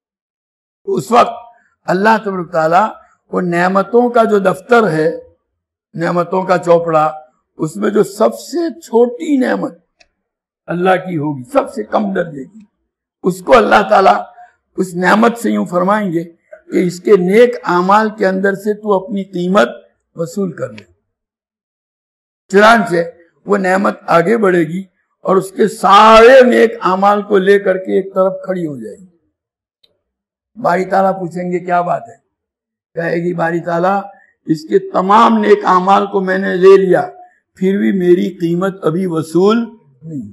اس وقت اللہ تبارک تعالیٰ وہ نعمتوں کا جو دفتر ہے، نعمتوں کا چوپڑا، اس میں جو سب سے چھوٹی نعمت اللہ کی ہوگی، سب سے کم درجے کی، اس کو اللہ تعالیٰ اس نعمت سے یوں فرمائیں گے کہ اس کے نیک اعمال کے اندر سے تو اپنی قیمت وصول کر لے. چنانچہ وہ نعمت آگے بڑھے گی اور اس کے سارے نیک اعمال کو لے کر کے ایک طرف کھڑی ہو جائے گی. باری تعالیٰ پوچھیں گے کیا بات ہے؟ کہے گی باری تعالیٰ اس کے تمام نیک اعمال کو میں نے لے لیا، پھر بھی میری قیمت ابھی وصول نہیں.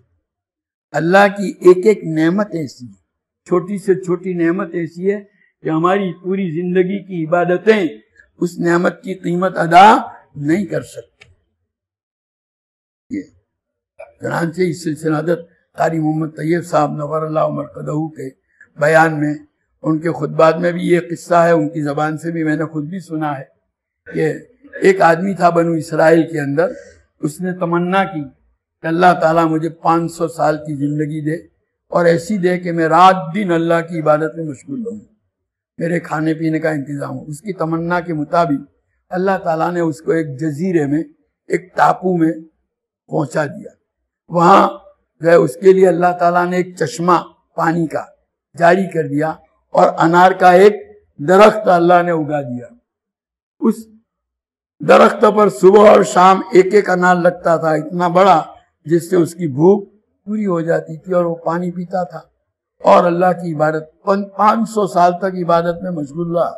اللہ کی ایک ایک نعمت ایسی ہے، چھوٹی سے چھوٹی نعمت ایسی ہے کہ ہماری پوری زندگی کی عبادتیں اس نعمت کی قیمت ادا نہیں کر سکتی. چنانچہ اس سلسلہ حضرت قاری محمد طیب صاحب نور اللہ مرقدہ کے بیان میں، ان کے خطبات میں بھی یہ قصہ ہے، ان کی زبان سے بھی میں نے خود بھی سنا ہے کہ ایک آدمی تھا بنو اسرائیل کے اندر، اس نے تمنا کی کہ اللہ تعالیٰ مجھے پانچ سو سال کی زندگی دے اور ایسی دے کہ میں رات دن اللہ کی عبادت میں مشغول رہوں، میرے کھانے پینے کا انتظام ہو. اس کی تمنا کے مطابق اللہ تعالیٰ نے اس کو ایک جزیرے میں، ایک ٹاپو میں پہنچا دیا. وہاں جو ہے اس کے لیے اللہ تعالیٰ نے ایک چشمہ پانی کا جاری کر دیا اور انار کا ایک درخت اللہ نے اگا دیا. اس درخت پر صبح اور شام ایک ایک انار لگتا تھا، اتنا بڑا جس سے اس کی بھوک پوری ہو جاتی تھی، اور وہ پانی پیتا تھا اور اللہ کی عبادت پانچ سو سال تک عبادت میں مشغول رہا.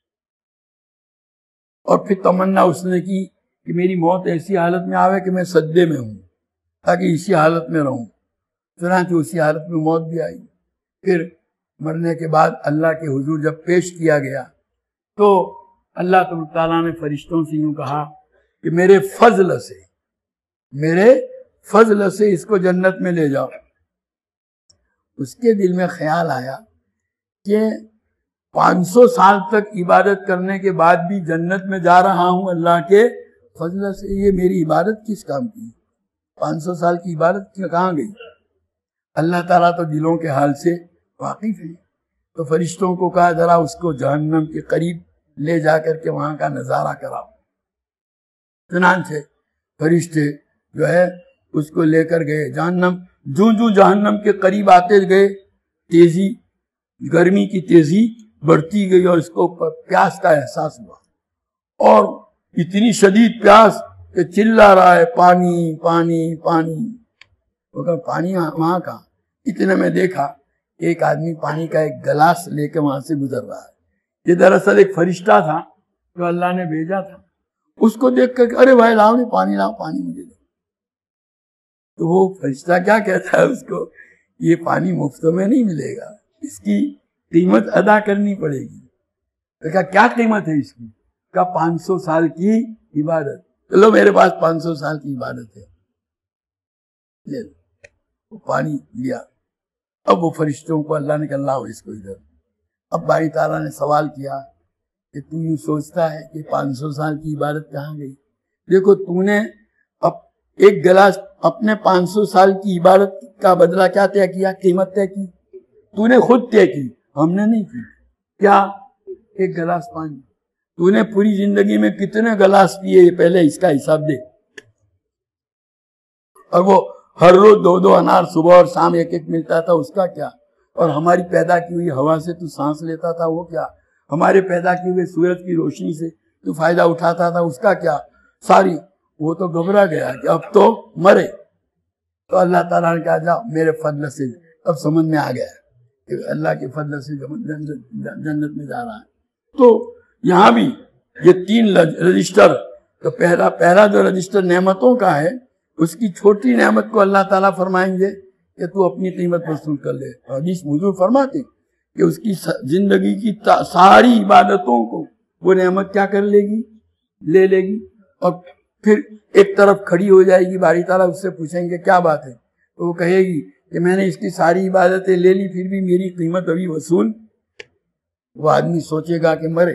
اور پھر تمنا اس نے کی کہ میری موت ایسی حالت میں آوے کہ میں سجدے میں ہوں تاکہ اسی حالت میں رہوں. چنانچہ اسی حالت میں موت بھی آئی. پھر مرنے کے بعد اللہ کے حضور جب پیش کیا گیا تو اللہ تعالیٰ نے فرشتوں سے یوں کہا کہ میرے فضل سے، میرے فضل سے اس کو جنت میں لے جاؤ. اس کے دل میں خیال آیا کہ پانچ سو سال تک عبادت کرنے کے بعد بھی جنت میں جا رہا ہوں اللہ کے فضل سے، یہ میری عبادت کس کام کی؟ پانچ سو سال کی عبادت کہاں گئی؟ اللہ تعالیٰ تو دلوں کے حال سے واقف ہے. تو فرشتوں کو کہا ذرا اس کو جہنم کے قریب لے جا کر کے وہاں کا نظارہ کراؤ. چنانچہ فرشتے جو ہے اس کو لے کر گئے جہنم. جو جو جہنم کے قریب آتے گئے تیزی، گرمی کی تیزی بڑھتی گئی اور اس کو پیاس کا احساس ہوا، اور اتنی شدید پیاس کہ چلا رہا ہے پانی پانی پانی. وہ کہا پانی وہاں کا؟ اتنے میں دیکھا ایک آدمی پانی کا ایک گلاس لے کے وہاں سے گزر رہا ہے. یہ دراصل ایک فرشتہ تھا جو اللہ نے بھیجا تھا. اس کو دیکھ کر ارے بھائی لاؤ نہیں پانی، لاؤ پانی مجھے دے. تو وہ فرشتہ کیا کہتا ہے اس کو، یہ پانی مفت میں نہیں ملے گا، اس کی قیمت ادا کرنی پڑے گی. تو کہا کیا قیمت ہے اس کی؟ کہا پانچ سو سال کی عبادت. چلو میرے پاس پانچ سو سال کی عبادت ہے، لے لو. وہ پانی لیا. اب وہ فرشتوں کو اللہ نے کہا لاؤ اس کو ادھر. اب باری تعالیٰ نے سوال کیا کہ تو یوں سوچتا ہے کہ پانچ سو سال کی عبادت کہاں گئی؟ دیکھو تو نے اب ایک گلاس اپنے پانچ سو سال کی عبادت کا بدلہ کیا طے کیا؟ قیمت طے کی، تو نے خود طے کی، ہم نے نہیں کی۔ کیا؟ ایک گلاس پانی۔ تو نے پوری زندگی میں کتنے گلاس پیے یہ پہلے اس کا حساب دے۔ اور وہ ہر روز دو دو انار صبح اور شام ایک ایک ملتا تھا، اس کا کیا؟ اور ہماری پیدا کی ہوئی ہوا سے تو سانس لیتا تھا، وہ کیا؟ ہمارے پیدا کی ہوئے سورج کی روشنی سے تو فائدہ اٹھاتا تھا، اس کا کیا؟ ساری وہ تو گھبرا گیا کہ اب تو مرے۔ تو اللہ تعالیٰ نے کہا جاؤ میرے فضل سے، اب سمجھ میں آ گیا کہ اللہ کے فضل سے جنت میں جا رہا ہے۔ تو یہاں بھی یہ تین رجسٹر، تو پہلا پہلا جو رجسٹر نعمتوں کا ہے، اس کی چھوٹی نعمت کو اللہ تعالیٰ فرمائیں گے کہ تو اپنی قیمت وصول کر لے۔ حدیث حضور فرماتے کہ اس کی زندگی کی ساری عبادتوں کو وہ نعمت کیا کر لے گی؟ لے لے گی، اور پھر ایک طرف کھڑی ہو جائے گی۔ باری تعالیٰ اس سے پوچھیں گے کیا بات ہے؟ تو وہ کہے گی کہ میں نے اس کی ساری عبادتیں لے لی، پھر بھی میری قیمت ابھی وصول۔ وہ آدمی سوچے گا کہ مرے،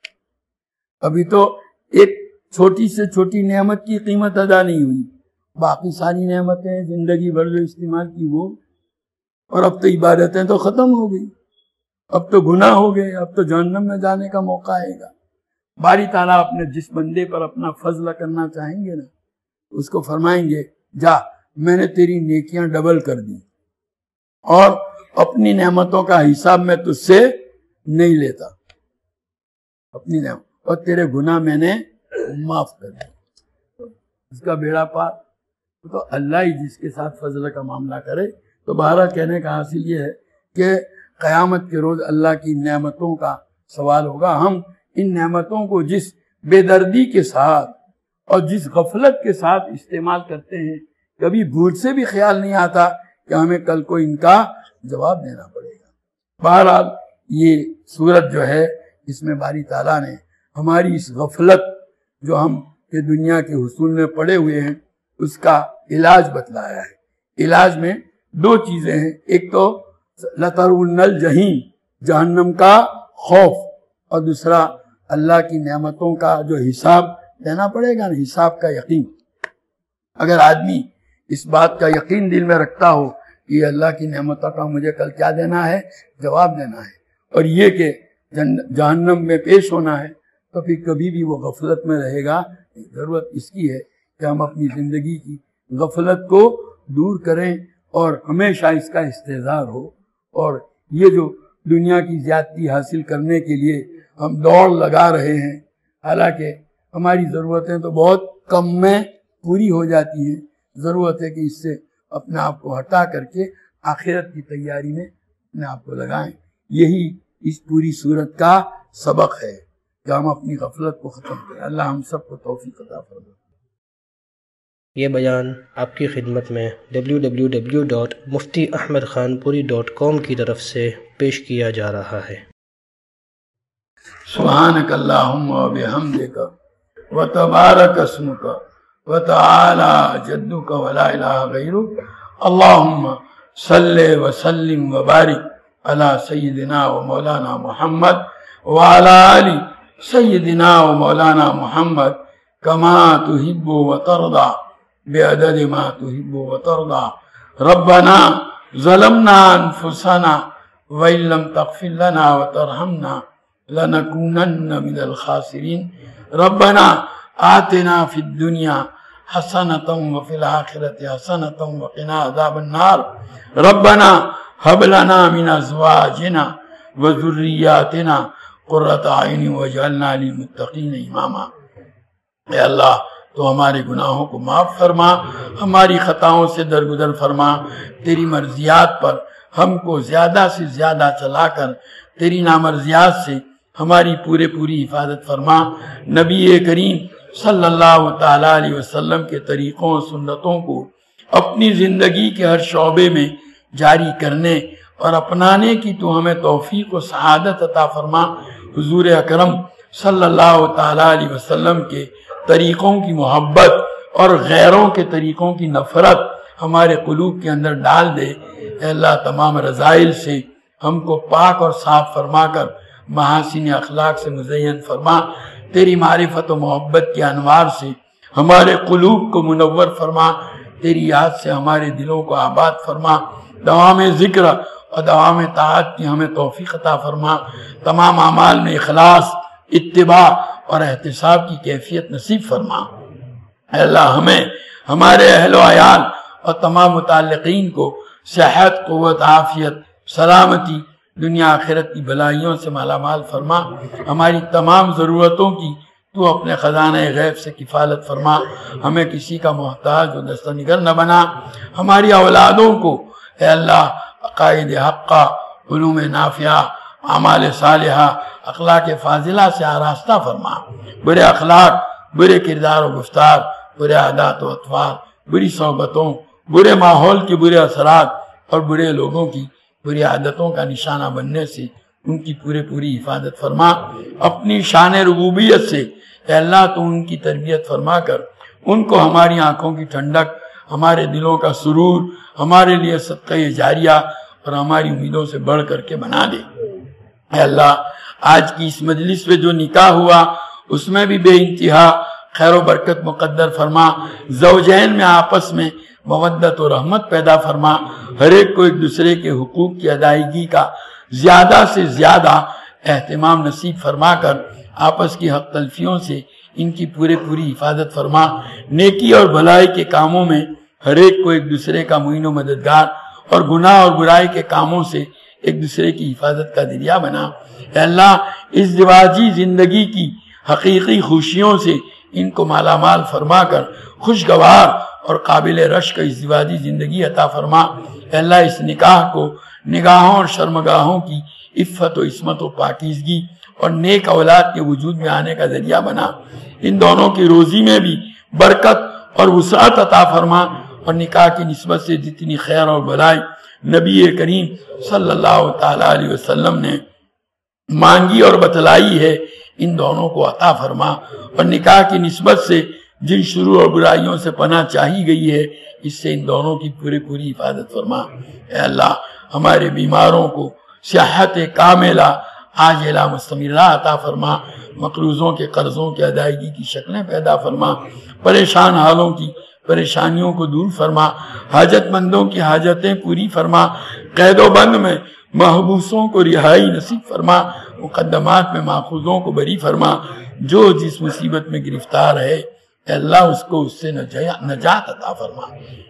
ابھی تو ایک چھوٹی سے چھوٹی نعمت کی قیمت ادا نہیں ہوئی، باقی ساری نعمتیں زندگی بھر جو استعمال کی وہ، اور اب تو عبادتیں تو ختم ہو گئی، اب تو گناہ ہو گئے، اب تو جہنم میں جانے کا موقع آئے گا۔ باری تعالیٰ اپنے جس بندے پر اپنا فضل کرنا چاہیں گے نا، اس کو فرمائیں گے جا میں نے تیری نیکیاں ڈبل کر دی، اور اپنی نعمتوں کا حساب میں تجھ سے نہیں لیتا، اپنی نعمت اور تیرے گناہ میں نے معاف کر دی۔ اس کا بیڑا پار تو اللہ ہی جس کے ساتھ فضل کا معاملہ کرے۔ تو بہرحال کہنے کا حاصل یہ ہے کہ قیامت کے روز اللہ کی نعمتوں کا سوال ہوگا۔ ہم ان نعمتوں کو جس بے دردی کے ساتھ اور جس غفلت کے ساتھ استعمال کرتے ہیں، کبھی بھول سے بھی خیال نہیں آتا کہ ہمیں کل کو ان کا جواب دینا پڑے گا۔ بہرحال یہ سورت جو ہے، اس میں باری تعالیٰ نے ہماری اس غفلت جو ہم کے دنیا کے حصول میں پڑے ہوئے ہیں، اس کا علاج بتلایا ہے۔ علاج میں دو چیزیں ہیں، ایک تو لَتَرَوُنَّ الْجَحِیمَ، جہنم کا خوف، اور دوسرا اللہ کی نعمتوں کا جو حساب دینا پڑے گا نا، حساب کا یقین۔ اگر آدمی اس بات کا یقین دل میں رکھتا ہو کہ اللہ کی نعمتوں کا مجھے کل کیا دینا ہے، جواب دینا ہے، اور یہ کہ جہنم میں پیش ہونا ہے، تو پھر کبھی بھی وہ غفلت میں رہے گا۔ ضرورت اس کی ہے کہ ہم اپنی زندگی کی غفلت کو دور کریں اور ہمیشہ اس کا استحضار ہو، اور یہ جو دنیا کی زیادتی حاصل کرنے کے لیے ہم دوڑ لگا رہے ہیں، حالانکہ ہماری ضرورتیں تو بہت کم میں پوری ہو جاتی ہیں۔ ضرورت ہے کہ اس سے اپنے آپ کو ہٹا کر کے آخرت کی تیاری میں اپنے آپ کو لگائیں۔ یہی اس پوری صورت کا سبق ہے کہ ہم اپنی غفلت کو ختم کریں۔ اللہ ہم سب کو توفیق عطا فرمائے۔ یہ بیان آپ کی خدمت میں W W W dot Mufti Ahmad Khan Puri dot کام کی طرف سے پیش کیا جا رہا ہے۔ سبحانک اللہم و بحمدک و تبارک اسمک و تعالی جدک و لا الہ غیرک، اللہم صلی و سلم و بارک علی سیدنا و مولانا محمد و علی آل سیدنا و مولانا محمد کما تحب و ترضى بعدد ما تحب و ترضى۔ ربنا ظلمنا انفسنا وإن لم تغفر لنا وترحمنا لنكونن من الخاسرين۔ ربنا آتنا في الدنيا حسنة وفي الآخرة حسنة وقنا عذاب النار۔ ربنا هب لنا من أزواجنا وذرياتنا قرة أعين واجعلنا للمتقين إماما۔ اے اللہ تو ہمارے گناہوں کو معاف فرما، ہماری خطاؤں سے درگزر فرما، تیری مرضیات پر ہم کو زیادہ سے زیادہ چلا کر تیری نامرضیات سے ہماری پورے پوری حفاظت فرما۔ نبی کریم صلی اللہ تعالیٰ علیہ وسلم کے طریقوں و سنتوں کو اپنی زندگی کے ہر شعبے میں جاری کرنے اور اپنانے کی تو ہمیں توفیق و سعادت عطا فرما۔ حضور اکرم صلی اللہ تعالیٰ علیہ وسلم کے طریقوں کی محبت اور غیروں کے طریقوں کی نفرت ہمارے قلوب کے اندر ڈال دے۔ اے اللہ تمام رذائل سے ہم کو پاک اور صاف فرما کر محاسن اخلاق سے مزین فرما۔ تیری معرفت و محبت کے انوار سے ہمارے قلوب کو منور فرما، تیری یاد سے ہمارے دلوں کو آباد فرما، دوام ذکر اور دوام طاعت کی ہمیں توفیق عطا فرما، تمام اعمال میں اخلاص، اتباع اور احتساب کی کیفیت نصیب فرما۔ اے اللہ ہمیں، ہمارے اہل و عیال اور تمام متعلقین کو صحت، قوت، عافیت، سلامتی، دنیا آخرت کی بلائیوں سے مالا مال فرما، ہماری تمام ضرورتوں کی تو اپنے خزانہ غیب سے کفالت فرما، ہمیں کسی کا محتاج و دستنگر نہ بنا، ہماری اولادوں کو اے اللہ عقائد حقہ، علوم نافعہ، اعمال صالحہ، اخلاق فاضلہ سے آراستہ فرما، برے اخلاق، برے کردار و گفتار، برے عادات و اطوار، بری صحبتوں، برے ماحول کے برے اثرات اور برے لوگوں کی بری عادتوں کا نشانہ بننے سے ان کی پورے پوری حفاظت فرما، اپنی شان ربوبیت سے اے اللہ تو ان کی تربیت فرما کر ان کو ہماری آنکھوں کی ٹھنڈک، ہمارے دلوں کا سرور، ہمارے لیے صدقہ جاریہ اور ہماری امیدوں سے بڑھ کر کے بنا دے۔ اے اللہ آج کی اس مجلس میں جو نکاح ہوا اس میں بھی بے انتہا خیر و برکت مقدر فرما، زوجین میں آپس میں مودت و رحمت پیدا فرما، ہر ایک کو ایک دوسرے کے حقوق کی ادائیگی کا زیادہ سے زیادہ اہتمام نصیب فرما کر آپس کی حق تلفیوں سے ان کی پورے پوری حفاظت فرما، نیکی اور بھلائی کے کاموں میں ہر ایک کو ایک دوسرے کا معین و مددگار اور گناہ اور برائی کے کاموں سے ایک دوسرے کی حفاظت کا ذریعہ بنا۔ اے اللہ اس زواجی زندگی کی حقیقی خوشیوں سے ان کو مالا مال فرما کر خوشگوار اور قابل رشک ازدواجی زندگی عطا فرما۔ اے اللہ اس نکاح کو نگاہوں اور شرمگاہوں کی عفت و عصمت و پاکیزگی اور نیک اولاد کے وجود میں آنے کا ذریعہ بنا، ان دونوں کی روزی میں بھی برکت اور وسعت عطا فرما، اور نکاح کی نسبت سے جتنی خیر اور بھلائی نبی کریم صلی اللہ تعالی علیہ وسلم نے مانگی اور بتلائی ہے ان دونوں کو عطا فرما، اور نکاح کی نسبت سے جن شرور اور برائیوں سے پناہ چاہی گئی ہے اس سے ان دونوں کی پوری پوری حفاظت فرما۔ اے اللہ ہمارے بیماروں کو صحت کاملہ عاجلہ مستمرہ عطا فرما، مقروضوں کے قرضوں کی ادائیگی کی شکلیں پیدا فرما، پریشان حالوں کی پریشانیوں کو دور فرما، حاجت مندوں کی حاجتیں پوری فرما، قید و بند میں محبوسوں کو رہائی نصیب فرما، مقدمات میں ماخوذوں کو بری فرما، جو جس مصیبت میں گرفتار ہے اے اللہ اس کو اس سے نجات عطا فرما،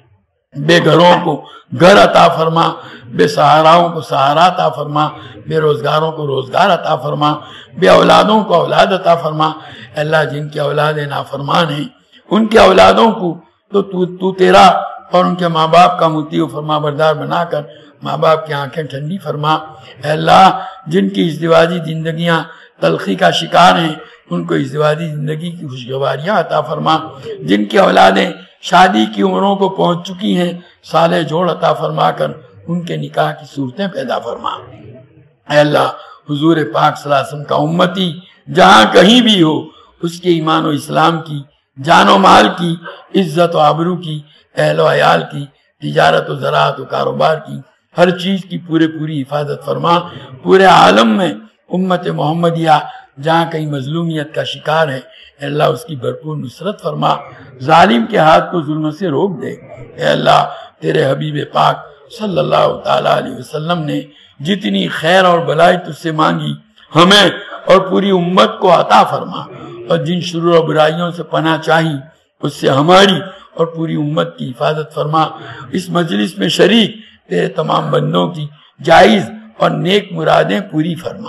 بے گھروں کو گھر عطا فرما، بے سہاراؤں کو سہارا عطا فرما، بے روزگاروں کو روزگار عطا فرما، بے اولادوں کو اولاد عطا فرما۔ اے اللہ جن کی اولاد نافرمان ہیں ان کے اولادوں کو تو تو, تو تیرا اور ان کے ماں باپ کا مطیع و فرما بردار بنا کر ماں باپ کی آنکھیں ٹھنڈی فرما۔ اے اللہ جن کی ازدواجی زندگیاں تلخی کا شکار ہیں ان کو ازدواجی زندگی کی خوشگواریاں عطا فرما، جن کی اولادیں شادی کی عمروں کو پہنچ چکی ہیں صالح جوڑ عطا فرما کر ان کے نکاح کی صورتیں پیدا فرما۔ اے اللہ حضور پاک صلی اللہ علیہ وسلم کا امتی جہاں کہیں بھی ہو اس کے ایمان و اسلام کی، جان و مال کی، عزت و آبرو کی، اہل و عیال کی، تجارت و زراعت و کاروبار کی، ہر چیز کی پورے پوری حفاظت فرما۔ پورے عالم میں امت محمدیہ جہاں کہیں مظلومیت کا شکار ہے اے اللہ اس کی بھرپور نصرت فرما، ظالم کے ہاتھ کو ظلم سے روک دے۔ اے اللہ تیرے حبیب پاک صلی اللہ تعالی علیہ وسلم نے جتنی خیر اور بلائی تجھ سے مانگی ہمیں اور پوری امت کو عطا فرما، اور جن شرور و برائیوں سے پناہ چاہی اس سے ہماری اور پوری امت کی حفاظت فرما۔ اس مجلس میں شریک تیرے تمام بندوں کی جائز اور نیک مرادیں پوری فرما۔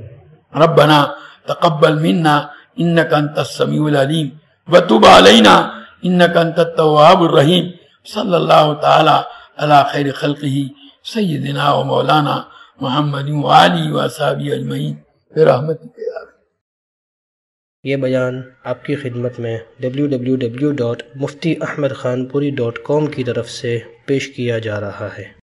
ربنا تقبل منا انك انت السميع العليم وتب علينا انك انت التواب الرحيم صلی اللہ تعالی علی خیر خلقہ سیدنا و مولانا محمد وآلہ وصحبہ اجمعین برحمتک یا ارحم۔ یہ بیان آپ کی خدمت میں W W W dot Mufti Ahmad Khan Puri dot کام کی طرف سے پیش کیا جا رہا ہے۔